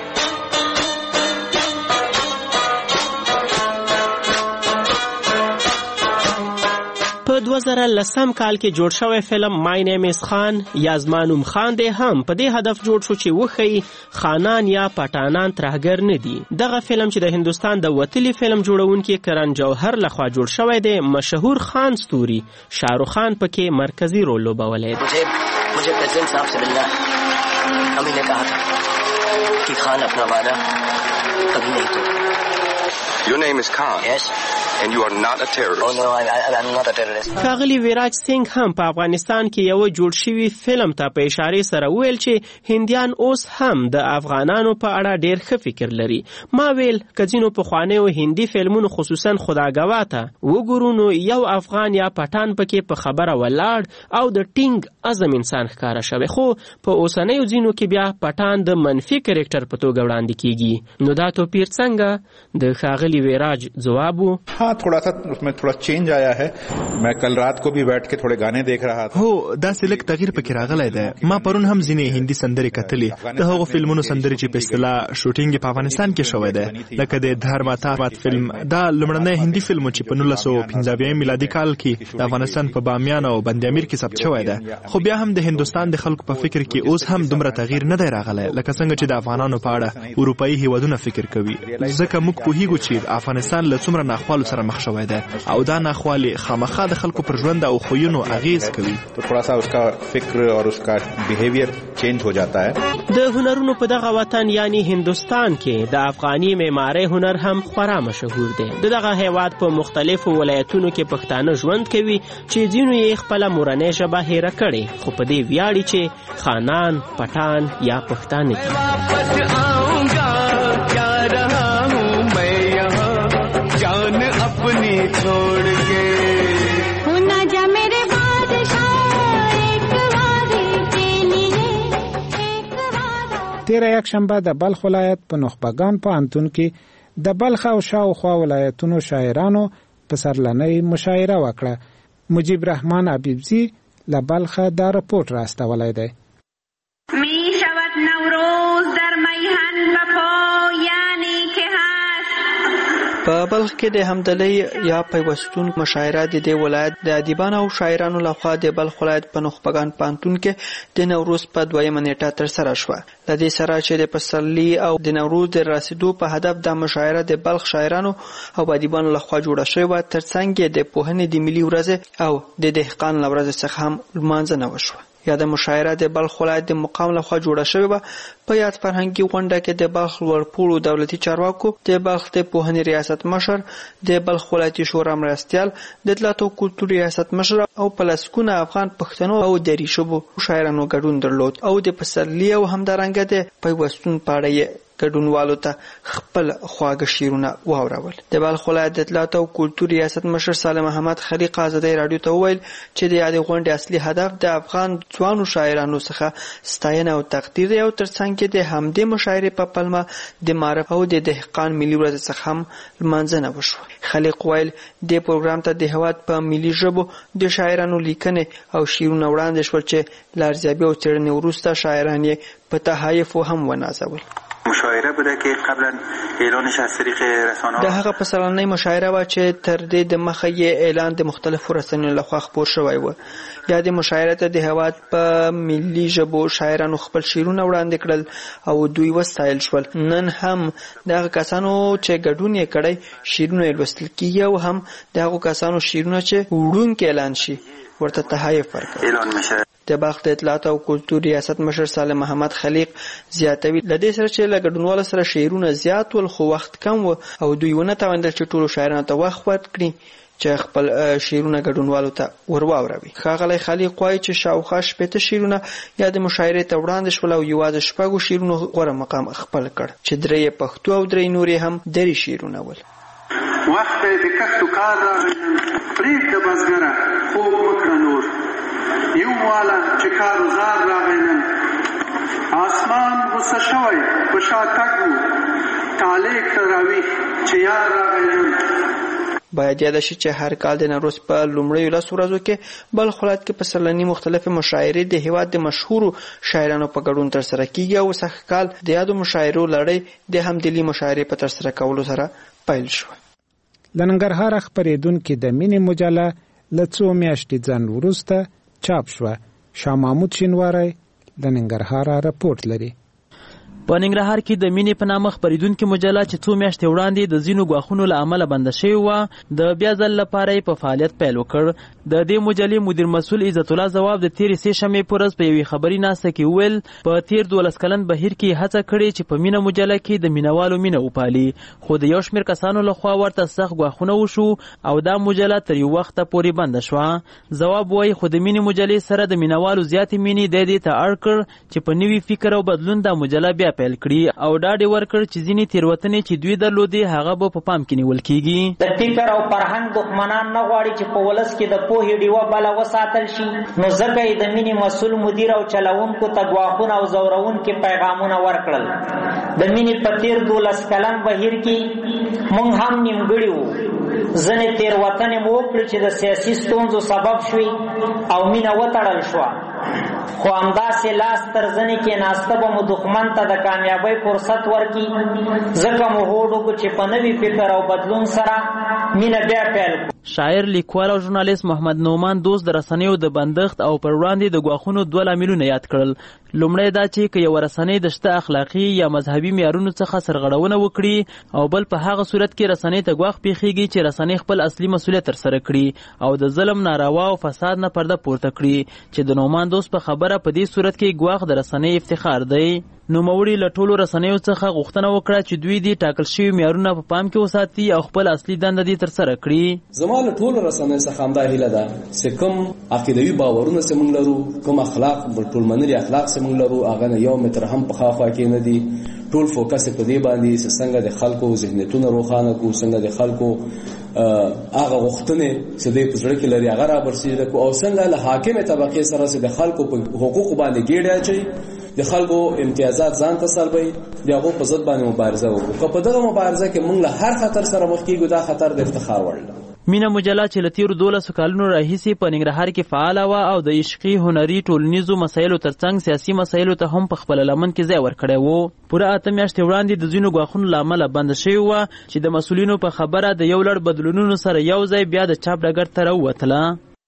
په دوه زره لسم کال کې جوړ شوی فلم مای نیم از خان یا زما نوم خان دی هم په دې هدف جوړ شو چې وښیي خانان یا پټانان ترهګر نه دي. دغه فلم چې د هندوستان د وتلي فلم جوړونکي کرن جوهر لخوا جوړ شوی دی مشهور خان ستوري شاهرخ خان پکې مرکزي رول لوبولی دی. मुझे प्रेसिडेंट साहब से मिलना है. अमी ने कहा था कि खान अपना वादा कभी नहीं तोड़े. Your name is Khan. Yes. And you are not a terrorist. Oh no, I, I, I'm not a terrorist. ښاغلي ویراج سنگ هم په افغانستان کې یو جوړ شوي فلم ته په اشارې سره ویل چې هندیان اوس هم د افغانانو په اړه ډېر ښه فکر لري. ما ویل که ځینو پخوانیو هندي فلمونو خصوصا خداګوا ته وګورو نو یو افغان یا پټان پکې په خبره ولاړ او د ټینګ عزم انسان ښکاره شوی خو په اوسنیو ځینو کې بیا پټان د منفي کرکټر په توګه وړاندې کیږي. نو دا توپیر څنګه؟ د ښاغلي ویراج ځواب و हाँ थोड़ा सा उसमें थोड़ा चेंज आया है. मैं कल रात को भी बैठ के थोड़े गाने देख रहा था. هو داسې لږ تغییر پکې راغلی دی. ما پرون هم ځینې هندي سندرې کتلې. د هغو فلمونو سندرې چې په اصطلاح شوټینګ په افغانستان کې شوی دی لکه د دھارماتات فلم دا لومړنی هندي فلم چې په نولس سوه پنځه اویا میلادي کال کې د افغانستان په بامیان او بند امیر کې ثبت شوی دی. خو بیا هم د هندوستان د خلکو په فکر کې اوس هم دومره تغییر نه دی راغلی لکه څنګه چې د افغانانو په اړه اروپایي هیوادونه فکر کوي. ځکه موږ پوهیږو چې افغانستان له څومره ناخوالو سره مخ شوی دی او دا ناخوالي خامخا د خلکو پر ژوند او خویونو اغیز کوي. تو थोड़ा सा उसका فکر और उसका बिहेवियर चेंज हो जाता है. د هنرونو په دغه وطن یعنی هندوستان کې د افغاني معماري هنر هم خورا مشهور دی. دغه هیواد په مختلفو ولایتونو کې پښتانه ژوند کوي چې ځینو یې خپله مورنۍ ژبه هیره کړې خو په دې ویاړي چې خانان پټان یا پښتانه دي. अपनी छोड़ के होना जा मेरे बादशाह एक वादे के लिए एक वादा. تیر یک شنبه د بلخ ولایت په نخبگان پوهنتون کې د بلخ او شاوخوا ولایتونو شاعرانو په سرلنۍ مشاعره وکړه. مجیب رحمان حبیبزی له بلخه دا رپورټ راستولی دی. می شود نوروز در میهن و پایانی که هست. په بلخ کې د همدلۍ یا پیوستون مشاعره د دې ولایت د ادیبانو او شاعرانو لخوا د بلخ ولایت په نخبگان پانتون کې د نوروز په دویمه نیټه ترسره شوه. د دې سره چې د پسرلي او د نوروز د رسیدو په هدف د مشاعره د بلخ شاعرانو او ادیبانو لخوا جوړه شوې، ترڅنګ د پوهنې د ملي ورځ او د دهقان ورځ څخه هم لمانځنه وشوه. یا د مشاعره د بلخ ولایت د مقام لخوا جوړه شوې وه. په یاد فرهنګي غونډه کې د بلخ لوړپوړو دولتي چارواکو، د بلخ د پوهنې ریاست مشر، د بلخ ولایتي شورا مرستیال، د اطلاعات او کلتور ریاست مشر او پلسکونه افغان پښتنو او دری شبو شاعرانو ګډون درلود او د پسرلي او همدارنګه د پیوستون پاړې ګډونوالو ته خپل خواږه شعرونه واورول. د بلخ ولایت د اطلاعات او کلتور ریاست مشر سالم محمد خلیق آزادۍ رادیو ته وویل چې د یادې غونډې اصلي هدف د افغان ځوانو شاعرانو څخه ستاینه او تقدیر دی او ترڅنګ د همدې مشاعرې په پلمه د معرف او د دهقان ملي ورځ څخه هم لمانځنه وشوه. خلیق ویل د پروګرام ته د هیواد په ملي ژبو د شاعرانو لیکنې او شعرونه وړاندې شول چې له ارزیابي او څېړنې وروسته شاعران یې په تحایفو هم ونازول. مشاعره بوده که قبلا اعلانش از طریق رسانه‌ها د هغه پسرلنۍ مشاعره وا چې تر دې د مخه یې اعلان د مختلفو رسنیو لخوا خپور شوی و. یا د مشاعره ته د هیواد په ملي ژبو شاعرانو خپل شعرونه وړاندې کړل او دوی وستایل شول. نن هم دغه کسانو چې ګډون یې کړی شعرونه لوستل کیږي او هم دغه کسانو شعرونه چې وړونکي اعلان شي ورته تحایف ورکړي. اعلان میشه. د بلخ د اطلاعات او کلتور ریاست مشر سالم محمد خلیق زیاتوي له دې سره چې له ګډونوالو سره شعرونه زیات ول خو وخت کم و او دوی ونه توانیدل چې ټولو شاعرانو ته وخت ورکړي چې خپل شعرونه ګډونوالو ته ورواوروي. ښاغلی خلیق وایي چې شاوخوا شپېته شعرونه یا د مشاعرې ته وړاندې شول او یوازې شپږو شعرونو غوره مقام خپل کړ چې درې یې پښتو او درې نور یې هم دري شعرونه ول. وخت د کښت و کار راغلی پرېږده بزګره خوب وکړه نور یو واله چې کار و زار راغی نن آسمان غصه شوی په شاتګ و طالع کړه راویښ چې یار راغی نن. باید یاد شي چې هر کال د نوروز په لومړیو لسو ورځو کې بلخ ولایت کې پسرلني مختلفې مشاعرې د هیواد د مشهورو شاعرانو په ګډون ترسره کیږي او سږ کال د یادو مشاعرو لړۍ د همدلي مشاعرې په ترسره کولو سره پیل شوه. د ننګرهار خپرېدونکې د مینې مجله له څو میاشتې ځنډ وروسته چاپ شوه. شاه محمود شینواری د ننګرهار رپورټ لري. په ننګرهار کې د مینې په نامه خپرېدونکې مجله چې څو میاشتې وړاندې د ځینو ګواښونو له امله بنده شوې وه د بیا ځل لپاره یې په فعالیت پیل وکړ. د دې مجلې مدیر مسؤل عزت الله ځواب د تېرې سې شنبې په ورځ په یوې خبري ناسته کې وویل په تېر دولس کلن بهیر کې هڅه کړې چې په مینه مجله کې د مینوالو مینه وپالي، خو د یو شمېر کسانو لخوا ورته سخت ګواښونه وشو او دا مجله تر یو وخته پورې بنده شوه. ځواب وایي خو د مینې مجلې سره د مینوالو زیاتې مینې دی دې ته اړ کړ چې په نوي فکر او بدلون دا مجله بیا پیل کړي او ډاډ یې ورکړ چې ځینې تېروتنې چې دوی درلودې هغه به په پام کې نیول کیږي. د فکر او فرهنګ دښمنان نه غواړي چې په ولس کې د پوهې ډیوه بله وساتل شي، نو ځکه یې د مینې مسؤل مدیر او چلوونکو ته ګواښونه او ځورونکي پیغامونه ورکړل. د مینې په تېر دولس کلن بهیر کې موږ هم نیمګړي وو، ځینې تېروتنې مو وکړې چې د سیاسي ستونزو سبب شوي او مینه وتړل شوه، خو همداسې لاس تر زنې کېناسته به مو دښمن ته د کامیابۍ فرصت ورکړي، ځکه مو هوډ وکړو چې په نوي فکر او بدلون سره مینه بیا پیل کړو. شاعر، لیکوال او ژورنالیست محمد نعمان دوست د رسنیو د بندښت او پر وړاندې د ګواښونو دوه لاملونه یاد کړل. لومړی دا چې که یوه رسنۍ د شته اخلاقي یا مذهبي معیارونو څخه سرغړونه وکړي او بل په هغه صورت کې رسنۍ ته ګواښ پیښیږي چې رسنۍ خپل اصلي مسؤلیت ترسره کړي او د ظلم، ناروا او فساد نه پرده پورته کړي، چې د نعمان دوست په خبره په دې صورت کې ګواښ د رسنۍ افتخار دی. نوموړي له ټولو رسنیو څخه غوښتنه وکړه چې دوی دې ټاکل شوي معیارونه په پام کې وساتي او خپل اصلي دنده دې ترسره کړي. زما له ټولو رسنیو څخه همدا هیله ده چې کوم عقیدوي باورونه چې موږ لرو، کوم اخلاق ټولمنلي اخلاق چې موږ لرو، هغه نه یو متر هم په خوا خوا کې نه دي. ټول فوکس په دې باندې چې څنګه د خلکو ذهنیتونه روښانه کړو، څنګه د خلکو هغه غوښتنې چې دوی په زړه کې لري هغه رابرسېره کړو، او څنګه له حاکمې طبقې سره چې د خلکو په حقوقو باندې ګېډه اچوي، د خلکو امتیازات ځان ته سلبوي، د هغو په ضد باندې مبارزه وکړو. که په دغه مبارزه کې موږ له هر خطر سره مخ کېږو، دا خطر د افتخار وړ دی. مینا مجله چې له تیرو دولسو کلونو راهیسې په ننګرهار کې فعاله وه او د عشقي هنري ټولنیزو مسایلو ترڅنګ سیاسي مسایلو ته هم په خپله لمن کې ځای ورکړی و. پوره اته میاشتې وړاندې د ځینو ګواښونو له امله بنده شوې وه چې د مسؤلینو په خبره د یو لړ بدلونونو سره یو ځای بیا د چاپ ډګر ته راووتله.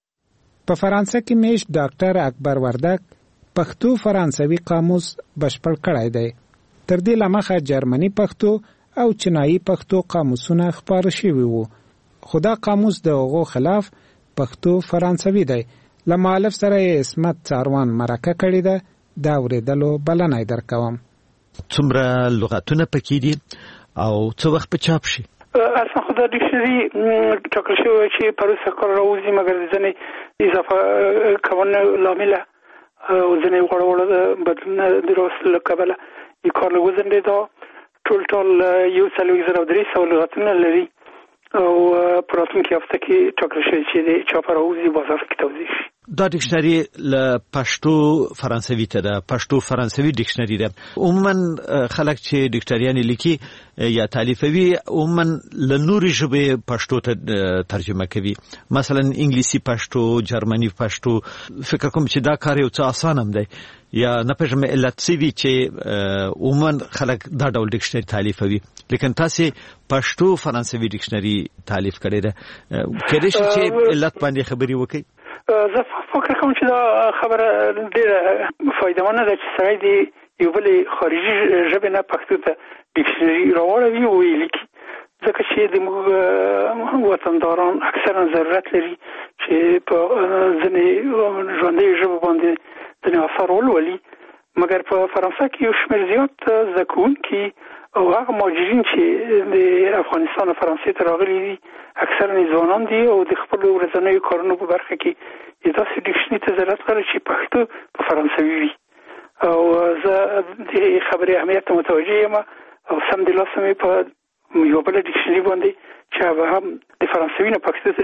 په فرانسه کې میشت ډاکټر اکبر وردک پښتو فرانسوي قاموس بشپړ کړی دی. تر دې له مخه جرمني پښتو او چینایي پښتو قاموسونه خپاره شوي وو، خو دا قاموس د هغو خلاف پښتو فرانسوي دی. له مؤلف سره یې عصمت څاروان مرکه کړې ده، دا اورېدلو بلنه یې درکوم. څومره لغتونه پکې دي او څه وخت په چاپ شي؟ اصلا خو دا ډکشنري ټاکل شوی چې په وروسته کال راوځي، مګر د ځینې اضافه کولو له امله او ځینې غوړه غوړه بدلونه د راوستلو له کبله یې کار له وځنډېده. ټول ټول یو څلوېښت زره او درې سوه لغتونه لري او په راتلونکي هفته کې ټاکل شوی چې د چاپ راوځي بازار کې توضیح شي. دا ډکشنري له پښتو فرانسوي ته ده، پښتو فرانسوي ډکشنري ده. عموما خلک چې ډکشنریانې لیکي یا تالیفوي عموما له نورې ژبې پښتو ته ترجمه کوي، مثلا انګلیسي پښتو، جرمني پښتو. فکر کوم چې دا کار یو څه آسان هم دی، یا نه پېژنم علت څه وي چې عموما خلک دا ډول ډکشنري تالیفوي، لیکن تاسې پښتو فرانسوي ډکشنري تالیف کړې ده. کېدای شي چې علت باندې خبرې وکړئ؟ زه فکر کوم چې دا خبره ډېره فایدهمنه ده چې سړی د یو بلې خارجي ژبې نه پښتو ته ډکشنري راوړوي او ویې لیکي، ځکه چې د موږ وطنداران اکثرا ضرورت لري چې په ځینې ژوندیو ژبو باندې ځینې اثار ولولي. مګر په فرانسه کې یو شمېر زیات زده کوونکي او هغه مهاجرین چې د افغانستان او فرانسې ته راغلي دي اکثرا ځوانان دي او د خپلو ورځنیو کارونو په برخه کې داسې ډکشنري ته ضرورت لري چې پښتو په فرانسوي وي. او زه د خبرې اهمیت ته متوجه یم او سمدلاسه مې په یوه بله ډکشنري باندې چې هغه هم د فرانسوي نه پښتو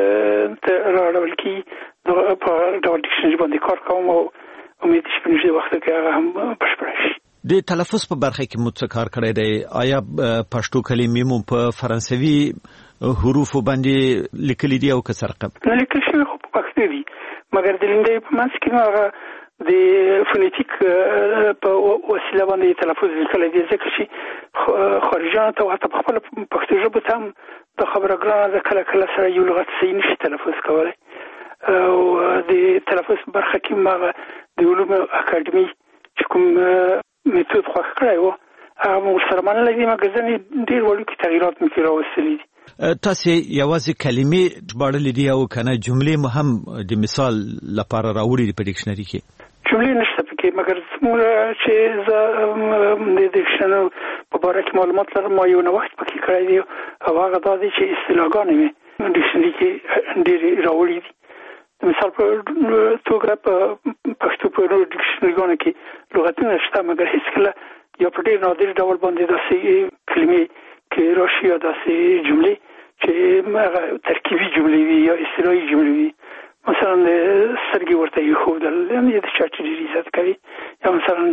ته راوړل کېږي په ډول ډکشنري باندې کار کوم او امید چې په نږدې وخت کې هغه هم بشپړه شي. د تلفظ په برخه کې مو څه کار کړی دی؟ آیا پښتو کلمې مو په فرانسوي حروفو باندې لیکلي دي او که سرقم؟ نه لیکل شوي خو په پښتو دي، مګر د لیندۍ په منځ کې هغه د فونیټیک په وسیله باندې تلفظ لیکلی دی، ځکه چې خارجیانو ته حتی په خپله پښتو ژبه ته هم دا خبره ګرانه ده، کله کله سره یو لغت صحیح نشي تلفظ کولی. او د تلفظ په برخه کې هم هغه د علومو اکاډمي چې کوم میتود خوښ کړی و هغه مو ورسره منلی دي، مګر ځینې ډېر وړوکي تغییرات مې پرې راوستلي دي. تاسې یوازې کلمې ژباړلې دي او که نه جملې مو هم د مثال لپاره راوړي دي په ډکشنري کې؟ جملې نشته پکې، مګر زموږ چې زه د ډکشنري په باره کې معلومات لرم ما یو نوښت پکې کړی دی او هغه دا دی چې اصطلاحګانې مې ډکشنري کې ډېرې راوړي دي. د مثال په توګه په پښتو په نورو ډکشنریګانو کې لغتونه شته، مګر هېڅکله یا په ډېر نادر ډول باندې داسې کلمې کې راشي یا داسې جملې چې هغه ترکیبي جملې وي یا اصطلاحي جملې وي. مثلا سترګې ورته ایښودل یعنې د چا چې ډېر عزت کوي، یا مثلا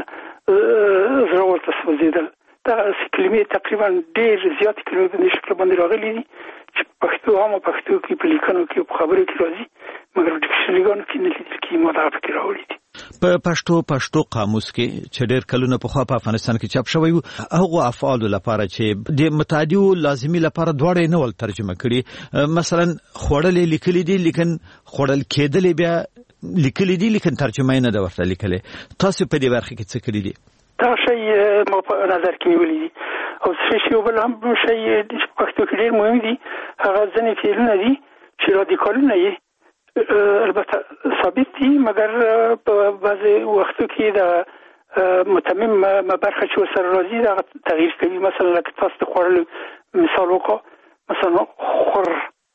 زړه ورته سوځېدل، دغسې کلمې تقریبا ډېر زیاتې کلمې په دې شکل باندې راغلي دي چې پښتو عامه پښتو کې په لیکنو کې په خبرو کې راځي، مګر په ډکشنریګانو کې نه لیدل کېږي. ما دغه پکې راوړي دي. په پښتو پښتو قاموس کې چې ډېر کلونه پخوا په افغانستان کې چاپ شوی و، هغو افعالو لپاره چې د متعدیو لازمي لپاره دواړه یې نه ول ترجمه کړي، مثلا خوړل یې لیکلي دي لیکن خوړل کېدل یې بیا لیکلي دي لیکن ترجمه یې نه ده ورته لیکلې. تاسو په دې برخه کې څه کړي دي؟ دا شی ما په نظر کې نیولي دي او څه شی یو بل هم شی چې په پښتو کې ډېر مهم دي، هغه ځینې فعلونه دي چې رادیکالونه یې البته ثابت دي، مګر په بعضې وختو کې د متمم برخه چې ورسره راځي هغه تغییر کوي. مثلا لکه تاسو د خوړلو مثال وکړو، مثلا خور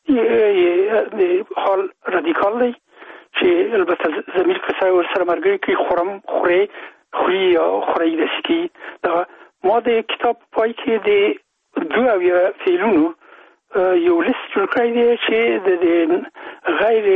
د حال رادیکال دی چې البته ضمیر که سړی ورسره ملګري کوي، خورم، خورې، خوري یا خورئ داسې کوي. دغه ما د کتاب پای کې د دوه اویا فعلونو یو لیست جوړ کړی دی چې د غیر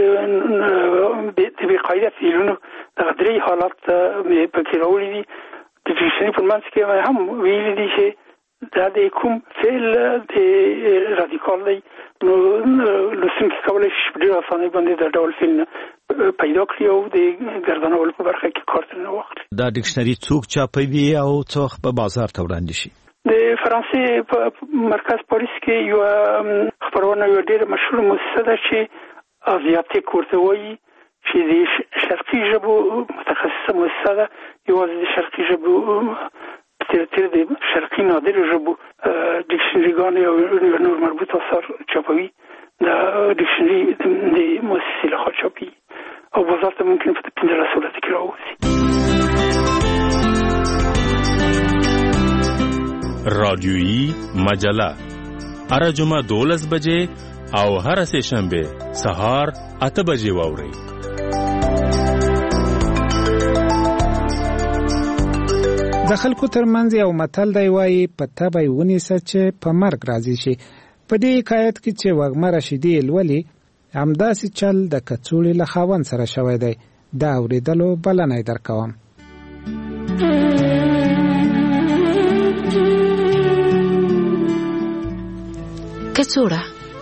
د بې قاعده فعلونو دغه درې حالات مې پکې راوړي دي. د ډکشنري په منځ کې مې هم ویلي دي چې دا د کوم فعل د رادیکال دی، نو لوستونکي کولی شي په ډېره اسانۍ باندې د ډول فلم پیدا کړي او د ګردانولو په برخه کې کار ترې واخلي. دا ډکشنري څوک چاپوي او څوک په بازار ته وړاندې شي؟ د فرانسې په مرکز پاریس کې یو خپرونه یو ډېره مشهوره مؤسسه ده چې ازیاتیک ورته وایي، چې د شرقي ژبو متخصصه مؤسسه ده. یوازې د شرقي ژبو تیر تیر د شرقي نادر ژبو ډکشنریګانې او نور مربوط اثار چاپوي. دا ډکشنري د مؤسسې لخوا چاپي او بازار ته ممکن په پنځلس ورځو کې راوځي. رادیویی مجله هر جمعه دولس بجې او هر سه شنبه سهار اته بجې واورئ. د خلکو ترمنځ یو متل دی وایي په تبه یې ونیسه چې په مرګ راضي شي. په دې حکایت کې چې وږمه رشیدي لولي همداسې چل د کڅوړې له خاوند سره شوی دی. دا اورېدلو بلنه یې درکوم. کڅوړه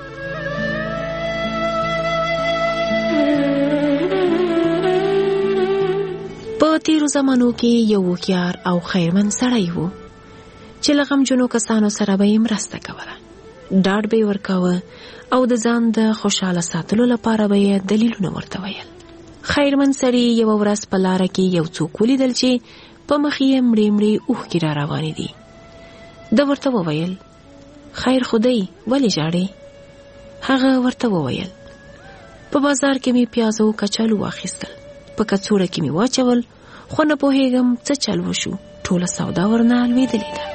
په تیرو زمانو کې یو هوښیار او خیرمن سړی و چې له غمجنو کسانو سره به یې مرسته کوله. ډاډ به یې ورکاوه او د ځان د خوشحاله ساتلو لپاره به یې دلیلونه ورته ویل. خیرمن سړي یوه ورځ په لاره کې یو څوک ولیدل چې په مخ یې مړې مړې اوښکې را روانې دي. ده ورته وویل خیر خدای ولې ژاړې؟ هغه ورته وویل په بازار کې مې پیاز او کچالو واخیستل، په کڅوړه کې مې واچول، خو نه پوهېږم څه چل وشو، ټوله سودا ورنه لوېدلې ده.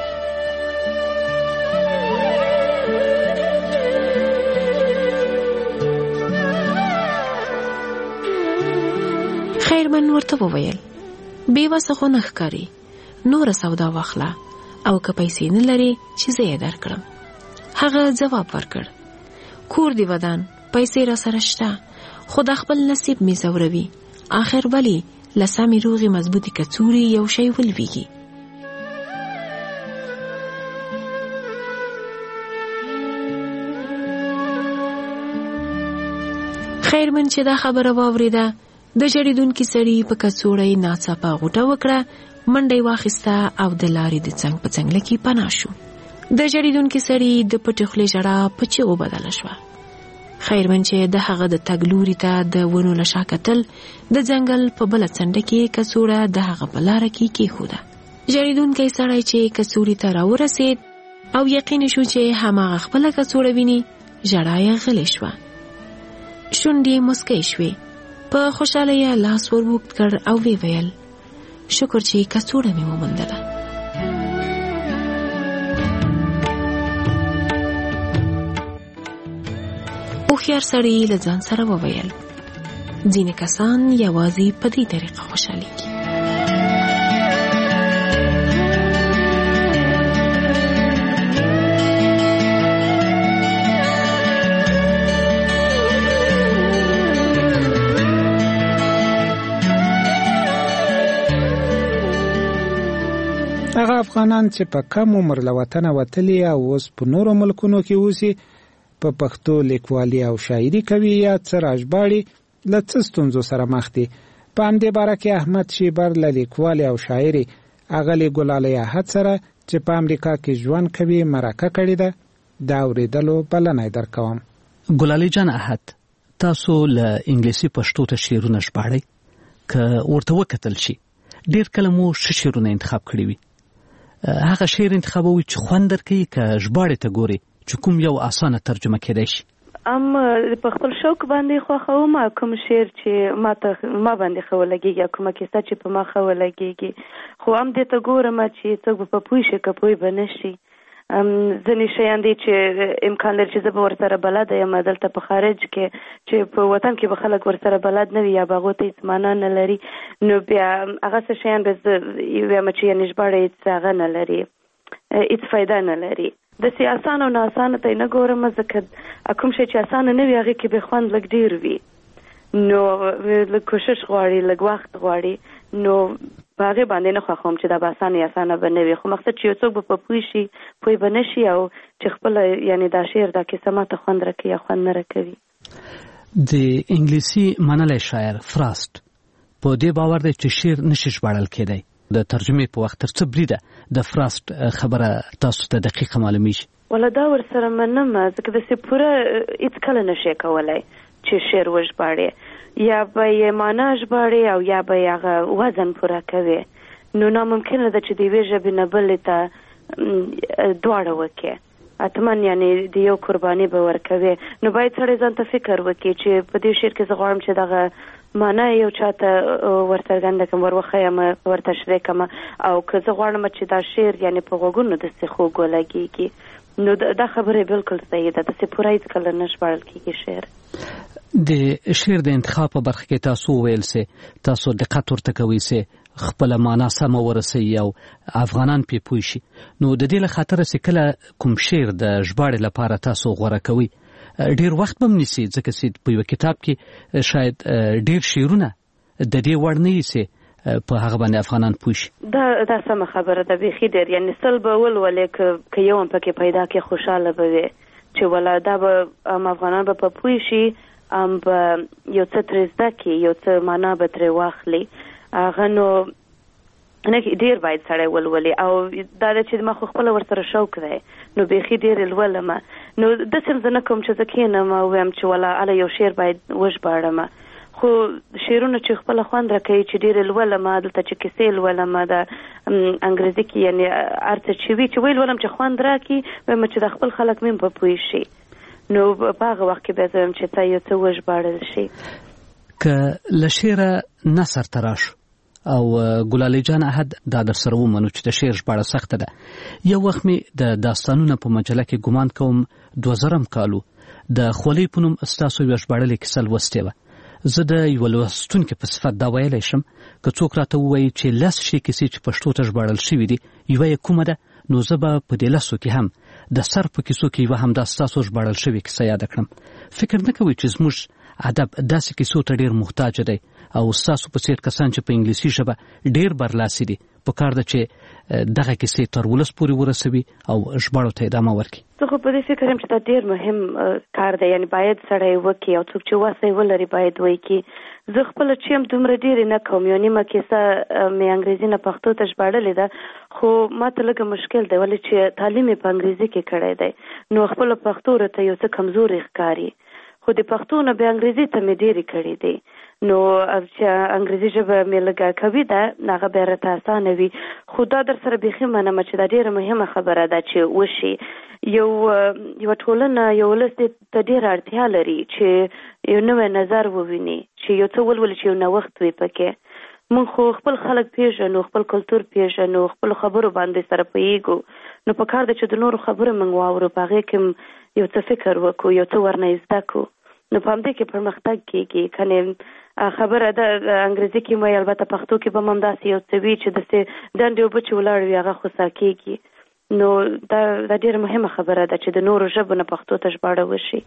خیرمن ورته وویل بې وسه خو نه ښکاري، نوره سودا واخله او که پیسې نه لري چې زه یې درکړم. هغه جواب ورکړ کور دی ودان، پیسې را سره شته، خو د خپل نصیب مې زوروي، آخر ولی لسامې روغې مضبوطې کڅوړې یو شی ولویږي. خیرمن چې دا خبره واورېده د ژړېدونکي سړي په کڅوړه یې ناڅاپه غوټه وکړه، منډه یې واخیسته او د لارې د څنګ په څنګله کې پناه شو. د ژړېدونکي سړي د پټې خولې ژړا په چیغو بدله شوه. خیرمن چې د هغه د تګ لوري ته د ونو له شا کتل، د ځنګل په بله څنډه کې کڅوړه د هغه په لاره کې کېښوده. ژړېدونکی سړی چې کڅوړې ته راورسېد او یقین شو چې هماغه خپله کڅوړه ویني، ژړا یې غلې شوه، شونډې مسکی شوې. په خوشحاله یې لاس ور اوږد کړ او ویې ویل شکر چې کڅوړه مې وموندله. هوښیار سړي له ځان سره وویل ځینې کسان یوازې په دې طریقه خوشحالېږي. هغه افغانان چې په کم عمر له وطنه وتلي او اوس په نورو ملکونو کې اوسي، په پښتو لیکوالي او شاعري کوي یا څه راژباړي، له څه ستونزو سره مخ دي. په همدې باره کې احمد شیبر له لیکوالي او شاعري اغلې ګلالۍ احد سره چې په امریکا کې ژوند کوي مرکه کړې ده. دا اورېدلو بلنه یې درکوم. ګلالۍ جان احد، تاسو له انګلیسي پښتو ته شعرونه ژباړئ، که ورته وکتل شي ډېر کله مو ښه شعرونه انتخاب کړي وي. هغه شعر انتخابوي چې خوند درکوي که ژباړې ته ګورئ چې کوم یو اسانه ترجمه کېدای شي؟ ام په خپل شوق باندې خوښوم، کوم شعر چې ما ته ما باندې ښه ولګېږي، کومه کیسه چې په ما ښه ولګېږي، خو هم دې ته ګورم چې څوک به په پوه شي که پوه به نه شي. ځینې شیان دي چې امکان لري چې زه به ورسره بلده یم، دلته په خارج کې چې په وطن کې به خلک ورسره بلد نه وي یا به هغو ته هېڅ معنا نه لري، نو بیا هغه څه شیان به زه ویم چې یعنې ژباړه هېڅ هغه نه لري، هېڅ فایده نه لري. داسې اسانه او ناسانه ته یې نه ګورم، ځکه کوم شی چې اسانه نه وي هغې کې به خوند لږ ډېر وي، نو لږ کوشش غواړي، لږ وخت غواړي، نو په هغې باندې نه خوښوم چې دا به اسانه اسانه به نه وي، خو مقصد چې یو څوک به په پوه شي پوه به نه شي او چې خپله یعنې دا شعر دا کیسه ماته خوند راکوي یا خوند نه راکوي. د انګلیسي منلی شاعر فراست په دې باور دی چې شعر نشي ژباړل کېدی. د ترجمې په وخت تر څه بریده د فراست خبره تاسو ته دقیقه معلومیږي؟ ولا دا ورسره منم، ځکه داسې پوره هېڅکله نشي کولی چې شعر وژباړې، یا به یې معنا ژباړې او یا به یې هغه وزن پوره کوې، نو ناممکنه ده چې د یوې ژبې نه بلې ته دواړه وکړې. حتماً یعنې د یو قرباني به ورکوې، نو باید سړی ځان ته فکر وکړي چې په دې شعر کې زه غواړم چې دغه معنا یو چاته ورڅرګنده کړم، ور وښیم، ور تشریح کړم، او که زه غواړم چې دا شعر یعنې په غوږونو داسې خوږ ولګېږي، نو دا خبره بالکل صحیح ده، داسې پوره هېڅکله نه ژباړل کېږي شعر. د شعر د انتخاب په برخه کې تاسو وویل سئ تاسو دقت ورته کوئ سئ خپله معنا سمه ورسوي او افغانان پرې پوه شي، نو د دې له خاطره چې کله کوم شعر د ژباړې لپاره تاسو غوره کوئ ډېر وخت به م نیسي، ځکه چې په یوه کتاب کې شاید ډېر شعرونه د دې وړ نه وي چې په هغه باندې افغانان پوه شي. دا دا سمه خبره ده، بیخي ډېر، یعنې سل به ولولې که یو هم پکې پیدا کړې خوشحاله به وي چې ولا دا به هم افغانان به په پوه شي، هم به یو څه ترې زده کړي، یو څه معنا به ترې واخلي. هغه نو ډېر باید سړی ولولي، او دا ده چې ما خو خپله ورسره شوق دی، نو بیخي ډېر یې لولم، نو داسې هم زه نه کوم چې زه کښېنم او ویم چې ولا هله یو شعر باید وژباړم، خو شعرونه چې خپله خوند راکوي چې ډېر یې لولم، دلته چې کیسې لولم د انګریزي کې، یعنې هر څه چې وي چې ویې لولم چې خوند راکړي، وایم چې د خپل خلک مې هم په پوه شي، نو په هغه وخت کې بیا زه وایم چې څه یو څه وژباړل شي. که له شعره نثر ته راشو او ګلالۍ جان احد دا در سره ومنو چې د شعر ژباړه سخته ده. یو وخت مې د داستانونه په مجله کې ګمان کوم دوه زرم کالو د خولۍ په نوم ستاسو یوه ژباړلې کیسه لوستې وه. زه د یوه لوستونکي په صفت دا ویلی شم که څوک راته ووایي چې لس شي کیسې چې پښتو ته ژباړل شوي دي یوه یې کومه ده، نو زه به په دې لسو کې هم د سر په کیسو کې یوه همدا ستاسو ژباړل شوې کیسه یاده کړم. فکر نه کوئ چې زموږ ادب داسې کیسو ته ډېر محتاج دی، او ستاسو په څېر کسان چې په انګلیسي ژبه ډېر برلاسي دي په کار ده چې دغه کیسې تر ولس پورې ورسوي او ژباړو ته ادامه ورکړي. زه خو په دې فکر یم چې دا ډېر مهم کار دی، یعنې باید سړی وکړي، او څوک چې وسه یې ولري باید وکړي. زه خپله چې یم دومره ډېرې نه کوم، یو نیمه کیسه مې انګریزي نه پښتو ته ژباړلې ده، خو ما ته لږه مشکل دی، ولې چې تعلیم یې په انګریزي کې کړی دی، نو خپله پښتو راته یو څه کمزورې ښکاري، خو د پښتو نه بیا انګریزي ته مې ډېرې کړې دي، نو چې انګریزي ژبه مې لږه قوي ده هغه بیا راته اسانه وي. خو دا در سره بیخي منمه چې دا ډېره مهمه خبره ده چې وشي. یو یوه ټولنه یو ولس دې ته ډېره اړتیا لري چې یو نوی نظر وویني، چې یو څه ولولي چې یو نوښت وي پکې. موږ خو خپل خلک پیژنو، خپل کلتور پیژنو، خپلو خبرو باندې سره پوهېږو، نو په کار ده چې د نورو خبرو موږ واورو، په هغې کې یو څه فکر وکړو، یو څه ورنه زده کړو، نو په همدې کې پرمختګ کېږي. کنې خبره ده انګریزي کې مې البته پښتو کې به هم داسې یو څه وي چې داسې ډنډې اوبه چې ولاړ وي هغه خوسا کېږي، نو دا دا ډېره مهمه خبره ده چې د نورو ژبو نه پښتو ته ژباړه وشي.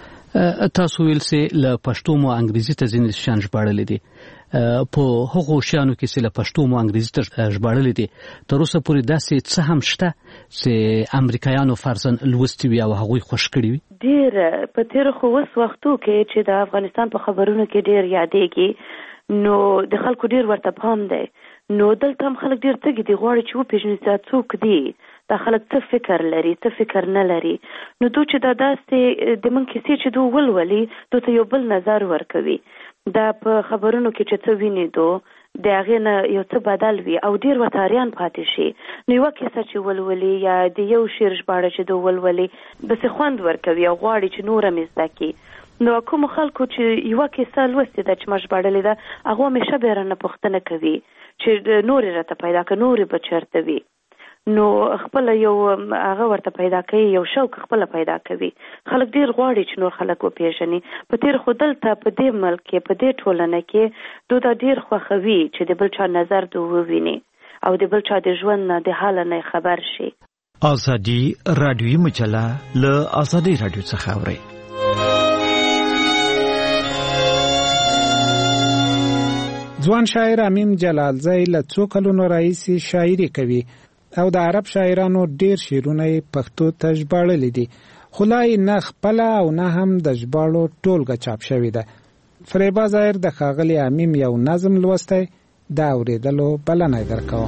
تاسو ویل چې له پښتو مو انګریزي ته ځینې شیان ژباړلي دي، په هغو شیانو کې چې له پښتو مو انګریزي ته ژباړلي دي تر اوسه پورې داسې څه هم شته چې امریکایانو فرضاً لوستي وي او هغوی خوښ کړي وي؟ ډېر په تېرو خو اوس وختو کې چې د افغانستان په خبرونو کې ډېر یادېږي، نو د خلکو ډېر ورته پام دی، نو دلته هم خلک ډېر تږي دي، غواړي چې وپېژني چې دا څوک دي، دا خلک څه فکر لري څه فکر نه لري، نو دو چې دا داسې د موږ کیسې چې دو ولولي دو ته یو بل نظر ورکوي، دا په خبرونو کې چې څه ویني دو د هغې نه یو څه بدل وي او ډېر ورته اریان پاتې شي، نو یوه کیسه چې ولولي یا د یو شعر ژباړه چې دو ولولي داسې خوند ورکوي او غواړي چې نور هم زده کړي. نو کومو خلکو چې یوه کیسه لوستې ده چې ما ژباړلې ده هغه همیشه بیا رانه پوښتنه کوي چې نورې راته پیدا کړه، نورې به چېرته وي، نو خپله یو هغه ورته پیدا کوي، یو شوق خپله پیدا کوي. خلک ډېر غواړي چې نور خلک وپېژني. په تېر خو دلته په دې ملک کې په دې ټولنه کې دو دا ډېر خوښوي چې د بل چا نظر دو وویني او د بل چا د ژوند نه د حال نه خبر شي. ازادي رادیوي مجله له ازادي رادیو څخه اورئ. ځوان شاعر امیم جلالزی له څو کلونو راهیسې شاعري کوي او د عرب شاعرانو ډیر شعرونه یې پښتو ته ژباړلي دي، خو لا یې نه خپله او نه هم د ژباړو ټولګه چاپ شوې ده. فریبا ظاهر د ښاغلي امیم یو نظم لوستی، د اورېدلو بلنه یې درکوم.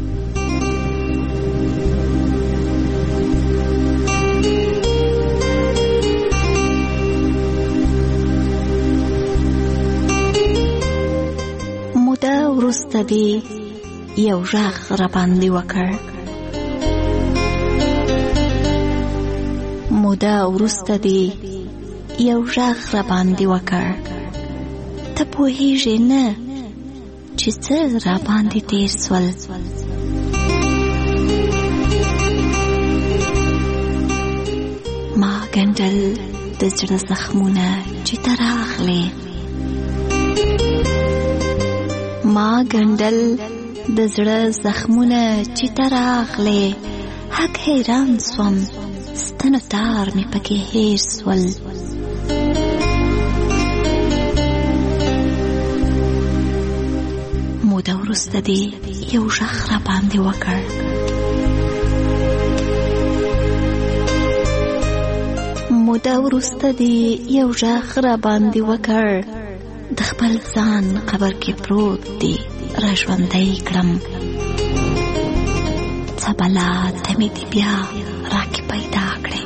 موده وروسته دې یو غږ راباندې وکړ، موده وروسته دې یو غږ راباندې وکړ، ته پوهېږې نه چې څه راباندې تېر سول. ما ګنډل د زړه زخمونه چې ته راغلې، ما ګنډل د زړه زخمونه چې ته راغلې، حق حیران سوم ستنو تار مې پکې هېر سول. موده وروسته دې یو غږ راباندې وکړ، موده وروسته دې یو غږ راباندې وکړ، د خپل ځان قبر کې پروت دی را ژوندی کړم. څه بلا ته مې دې بیا راکې پیدا کړې،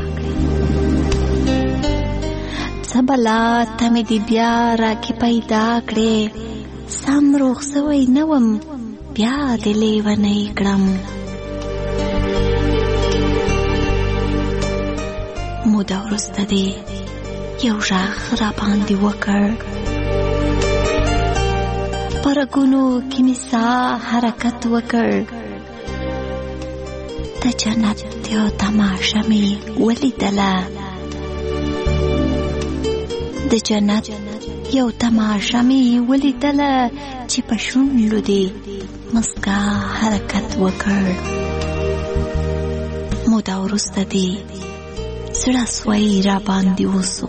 څه بلا ته مې دې بیا راکې پیدا کړې، سم روغ سوی نه وم بیا دې لیونی کړم. موده وروسته دې یو غږ راباندې وکړ، پرګونو کې مې سا حرکت وکړ، د جنت یو تماشه مې ولیدله، د جنت یو تماشه مې ولیدله چې په شونډو دې مسکا حرکت وکړ. موده وروسته دې زړه سوی راباندې وسو،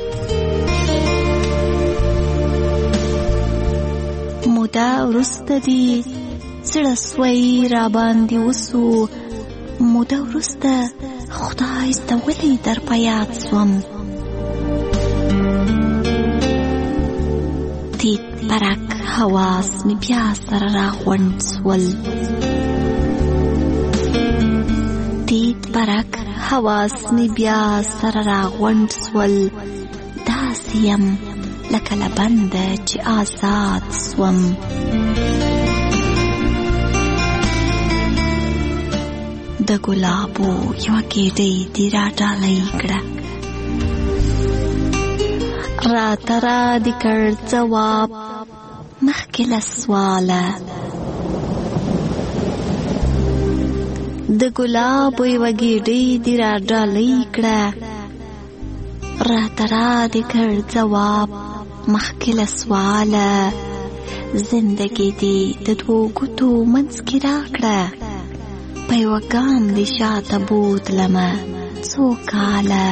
موده وروسته دې زړه سوی راباندې وسو، موده وروسته خدای زده ولې در په یاد سوم. تیت برک حواس مې بیا سره راغونډ سول، تیت برک حواس مې بیا سره راغونډ سول، داسې یم لکه له بنده چې آزاد سوم. د ګلابو یوه ګېډۍ دې را ډالۍ کړه، راته را دې کړ ځواب مخکې له سواله. د ګلابو یوه ګېډۍ دې را ډالۍ کړه، راته را دې کړ ځواب مخکې له سواله. زندګي دې د دوو ګوتو منځ کې راکړه، په یوه ګام دې شاته بوتلمه څو کاله.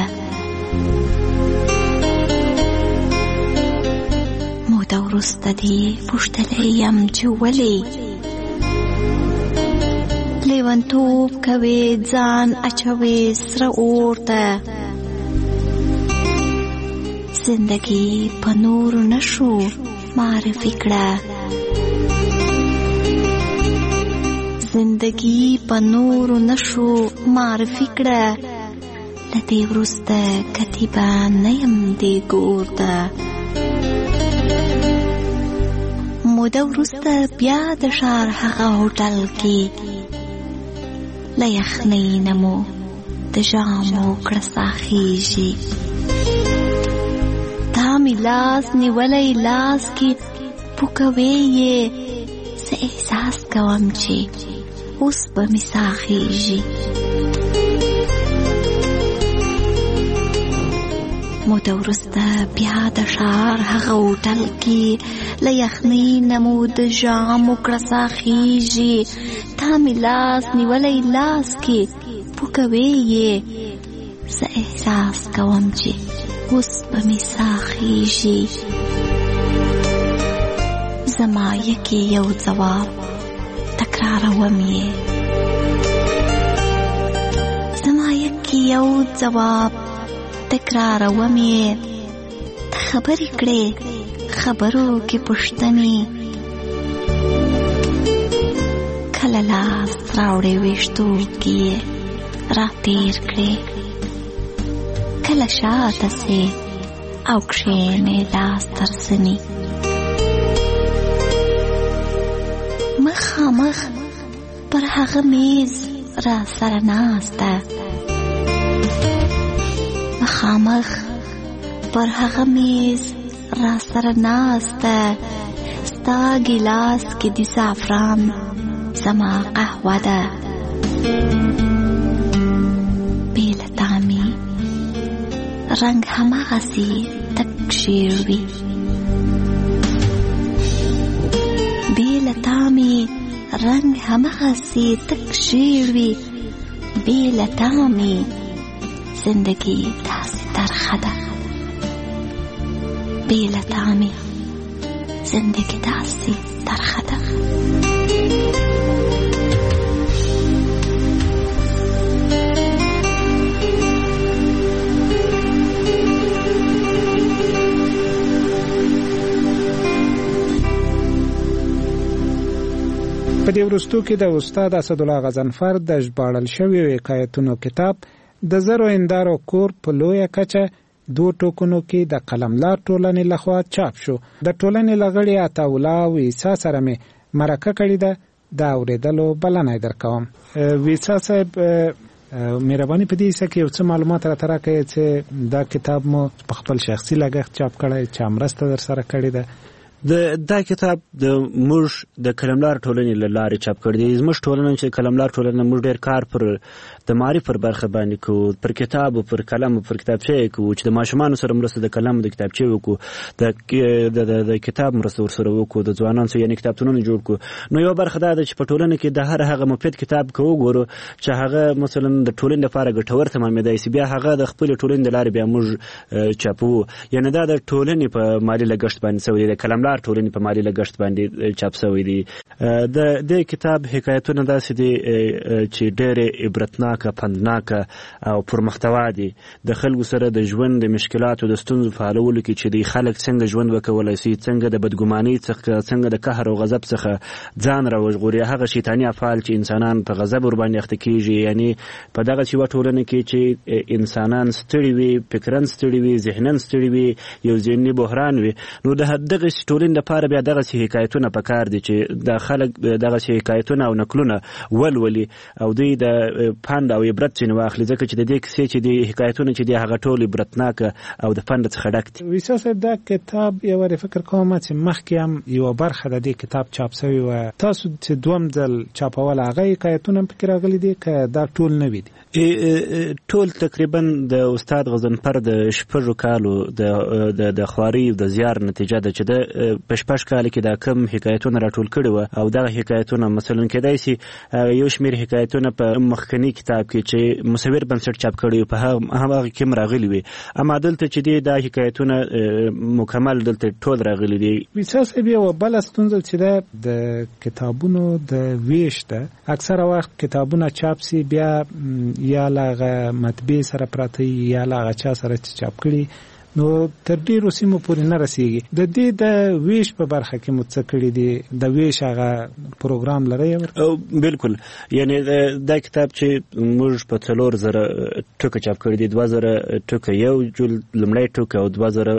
موده وروسته دې پوښتلی یم چې ولې لیونتوب کوې ځان اچوې سره اور ته. زندگی په نور نشو معرفي کړه، زندگی په نور نشو معرفي کړه، له دې وروسته کتیبه نه یم دې ګور ته. موده وروسته بیا د ښار هغه هوټل کې له یخنۍ نه مو د ژامو کړسا خیږي، تا می لاس نیولی لاس کې پوکوي یې، څه احساس کوم چې اوس به می سا خیږي. موده وروسته بیا د ښار هغه هوټل کې له یخنۍ نه مو د ژامو کړسا خیږي، تا می لاس نیولی لاس کې پوکوي یې، څه احساس کوم چې اوس به می سا خیږي. زما یکی یو ځواب تکراروم یې زما یکی یو ځواب تکراروم یې ته خبرې کړې خبرو کې پوښتنې کله لاس راوړې ویشتو کې را تیر کړې کله شاته سې او کښېنې لاس تر زنې مخامخ پر هغه میز را سره ناسته مخامخ پر هغه میز را سره ناسته ستا ګیلاس کې د زعفران زما قهوه ده بې له تامې رنګ هماغسې تک شیر وي بې له تامې رنګ هماغسې تک شیر وي بې له تامې زندګي داسې ترخه ده بې له تامې زندگی داستی ترخه ده په دې وروستو کې د استاد اسدالله غضنفر د ژباړل شویو حکایتونو کتاب د زرو هندارو کور په لویه کچه دو ټوکونو کې د قلملار ټولنې لخوا چاپ شو. د ټولنې لغړی عطاالله ویسا سره مې مرکه کړې ده د اورېدلو بلنه درکوم. ویسا صاحب مهرباني په دې څه کې یو څه معلومات راته راکړئ چې دا کتاب مو په خپل شخصي لګښت چاپ کړی چا مرسته در سره کړې ده؟ د دا کتاب د موږ د قلملار ټولنې له لارې چاپ کړی دی. زموږ ټولنه چې قلملار ټولنه موږ ډېر کار پر د معرف پر برخه باندې کوو، پر کتاب او پر قلم او پر کتابچه کوو چې د ماشومانو سره مرسته د قلم د کتابچه وکړو، د د کتاب مرسته ورسره وکړو، د ځوانانو سره یعنې کتابتونونه جوړ کړو. نو یو برخه دا ده چې په ټولنه کې د هر هغه مفید کتاب که وګورو چې هغه مثلا د ټولنې لپاره ګټور تمامېدای شي، بیا هغه د خپلې ټولنې د لارې بیا موږ چاپوو. یعنې دا د ټولنې په مالي لګښت باندې شوی دی، د قلملار ټولنې په مالي لګښت باندې چاپ شوی دی. د دې کتاب حکایتونه داسې دي چې ډېرې عبرتناکه، پندناکه او پرمختوا دي. د خلکو سره د ژوند د مشکلاتو د ستونزو په حلولو کې چې د خلک څنګه ژوند وکولی شي، څنګه د بدګمانۍ څخه، څنګه د قهر او غضب څخه ځان راوژغوري، هغه شیطاني افعال چې انسانان په غضب ورباندې اخته کېږي. یعنې په دغه یوه ټولنه کې چې انسانان ستړي وي، فکراً ستړي وي، ذهناً ستړي وي، یو ذهني بحران وي، نو د دغه ټولنې لپاره بیا دغسې حکایتونه پکار دي چې د خلک دغسې حکایتونه او نقلونه ولولي او دوی د پند او عبرت ځینې واخلي، ځکه چې د دې کیسې چې دي حکایتونه چې دي هغه ټول عبرتناکه او د پند څخه ډک دي. ویسا صاحب دا کتاب یوه فکر کوم چې مخکې هم یوه برخه د دې کتاب چاپ شوې وه، تاسو چې دوم ځل چاپول هغه حکایتونه هم پکې راغلي دي که دا ټول نوي دي؟ ټول تقریبا د استاد غضنفر د شپږو کالو د خوارۍ د زیار نتیجه ده چې د په شپږ کال کې دا کم حکایتونه راټول کړي وه او دغه حکایتونه مثلا کېدای شي یو شمېر حکایتونه په مخکني کتاب کې چې مصور بنسټ چاپ کړي په هغه کې هم راغلي وي، اما دلته چې دی دا حکایتونه مکمل دلته ټول راغلي دي. ویسا صاحب یوه بله ستونزه چې ده د کتابونو د ویش ده، اکثره وخت کتابونه چاپ سي بیا یا له هغه مطبعې سره پراته یا له هغه چا سره چې چاپ کړي نو تر ډیرو سیمو پورې نه رسیږي. د دې د ویش په برخه کې مو څه کړي دي؟ د ویش هغه پروګرام لرئ؟ بالکل، یعنې دا کتاب چې موږ په څلور زره ټوکه چاپ کړي دي، دوه زره ټوکه یو جلد لومړی ټوکه او دوه زره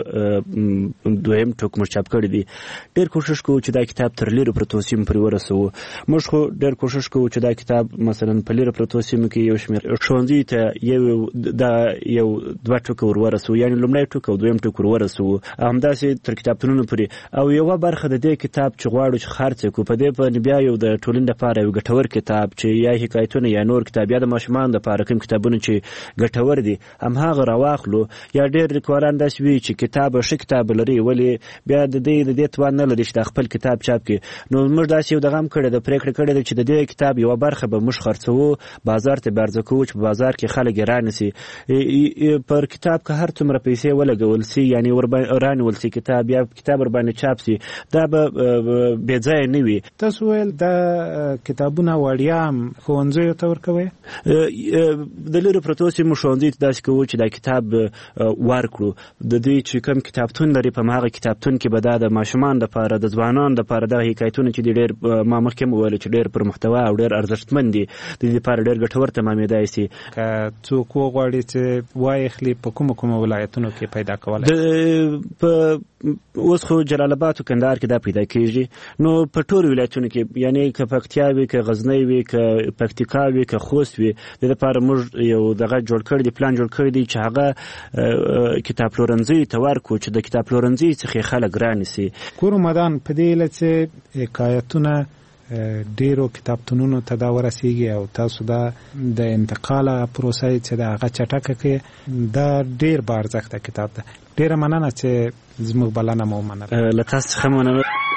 دویم ټوک موږ چاپ کړي دي. ډېر کوشش کوو چې دا کتاب تر لیرو پرتو سیمو پورې ورسوو. موږ خو ډېر کوشش کوو چې دا کتاب مثلا په لیرو پرتو سیمو کې یو شمېر ښوونځیو ته یو دا یو دوه ټوکه ور ورسوو، یعنې لومړی ټوک او دویم ټوک ور ورسوو، همداسې تر کتابتونونو پورې. او یوه برخه د دې کتاب چې غواړو چې خرڅ کړو، په دې باندې بیا یو د ټولنې لپاره یو ګټور کتاب چې یا حکایتونه یا نور کتاب یا د ماشومانو لپاره کوم کتابونه چې ګټور دي همهغه راواخلو. یا ډېر لیکوالان داسې وي چې کتاب ښه کتاب لري ولې بیا د دې د دې توان نه لري چې د خپل کتاب چاپ کړي. نو موږ داسې یو دغه هم کړی ده، پرېکړه کړې ده چې د دې کتاب یوه برخه به موږ خرڅوو، بازار ته به عرضه کوو چې په بازار کې خلک یې رانیسي. پر کتاب که هر څومره پیسې ولګوي ولګول سي یعنی ورانول سي کتاب یا کتاب ور باندې چاپ سي دا به بې ځای نه وي. تاسو ویل د کتابونه وړیا ښوونځیو ته ورکوئ؟ د لرې پرتو سیمو ښوونځیو ته داسې کوو چې دا کتاب ورکړو. د دوی چې کوم کتابتون لري په هماغه کتابتون کې به دا د ماشومان دپاره د ځوانانو دپاره دغه حکایتونه چې دي ډېر ما مخکې مو ویل چې ډېر پر محتوا او ډېر ارزښتمن دي د دې لپاره ډېر ګټور تمامېدای سي. که څوک وغواړي چې وایخلي په کومو کومو ولایتونو کې پیدا کولی په اوس خو جلال آباد او کندهار کې دا پیدا کېږي. نو په ټولو ولایتونو کې یعنې که پکتیا وي که غزنی وي که پکتیکا وي که خوست وي د لپاره موږ یو دغه جوړ کړی دی پلان جوړ کړی دی چې هغه کتاب پلورنځي ته ورکړو چې د کتاب پلورنځي څخه خلک رانیسي. کور مدان په دې هیله چې حکایتونه ډیرو کتابتونونو ته دا ورسیږي او تاسو دا د انتقال پروسه چې دا هغه چټکه کې دا ډیر بارزښته کتاب ده. ډیره مننه چې زموږ بلنه مو ومنله. له تاسو څخه مننه.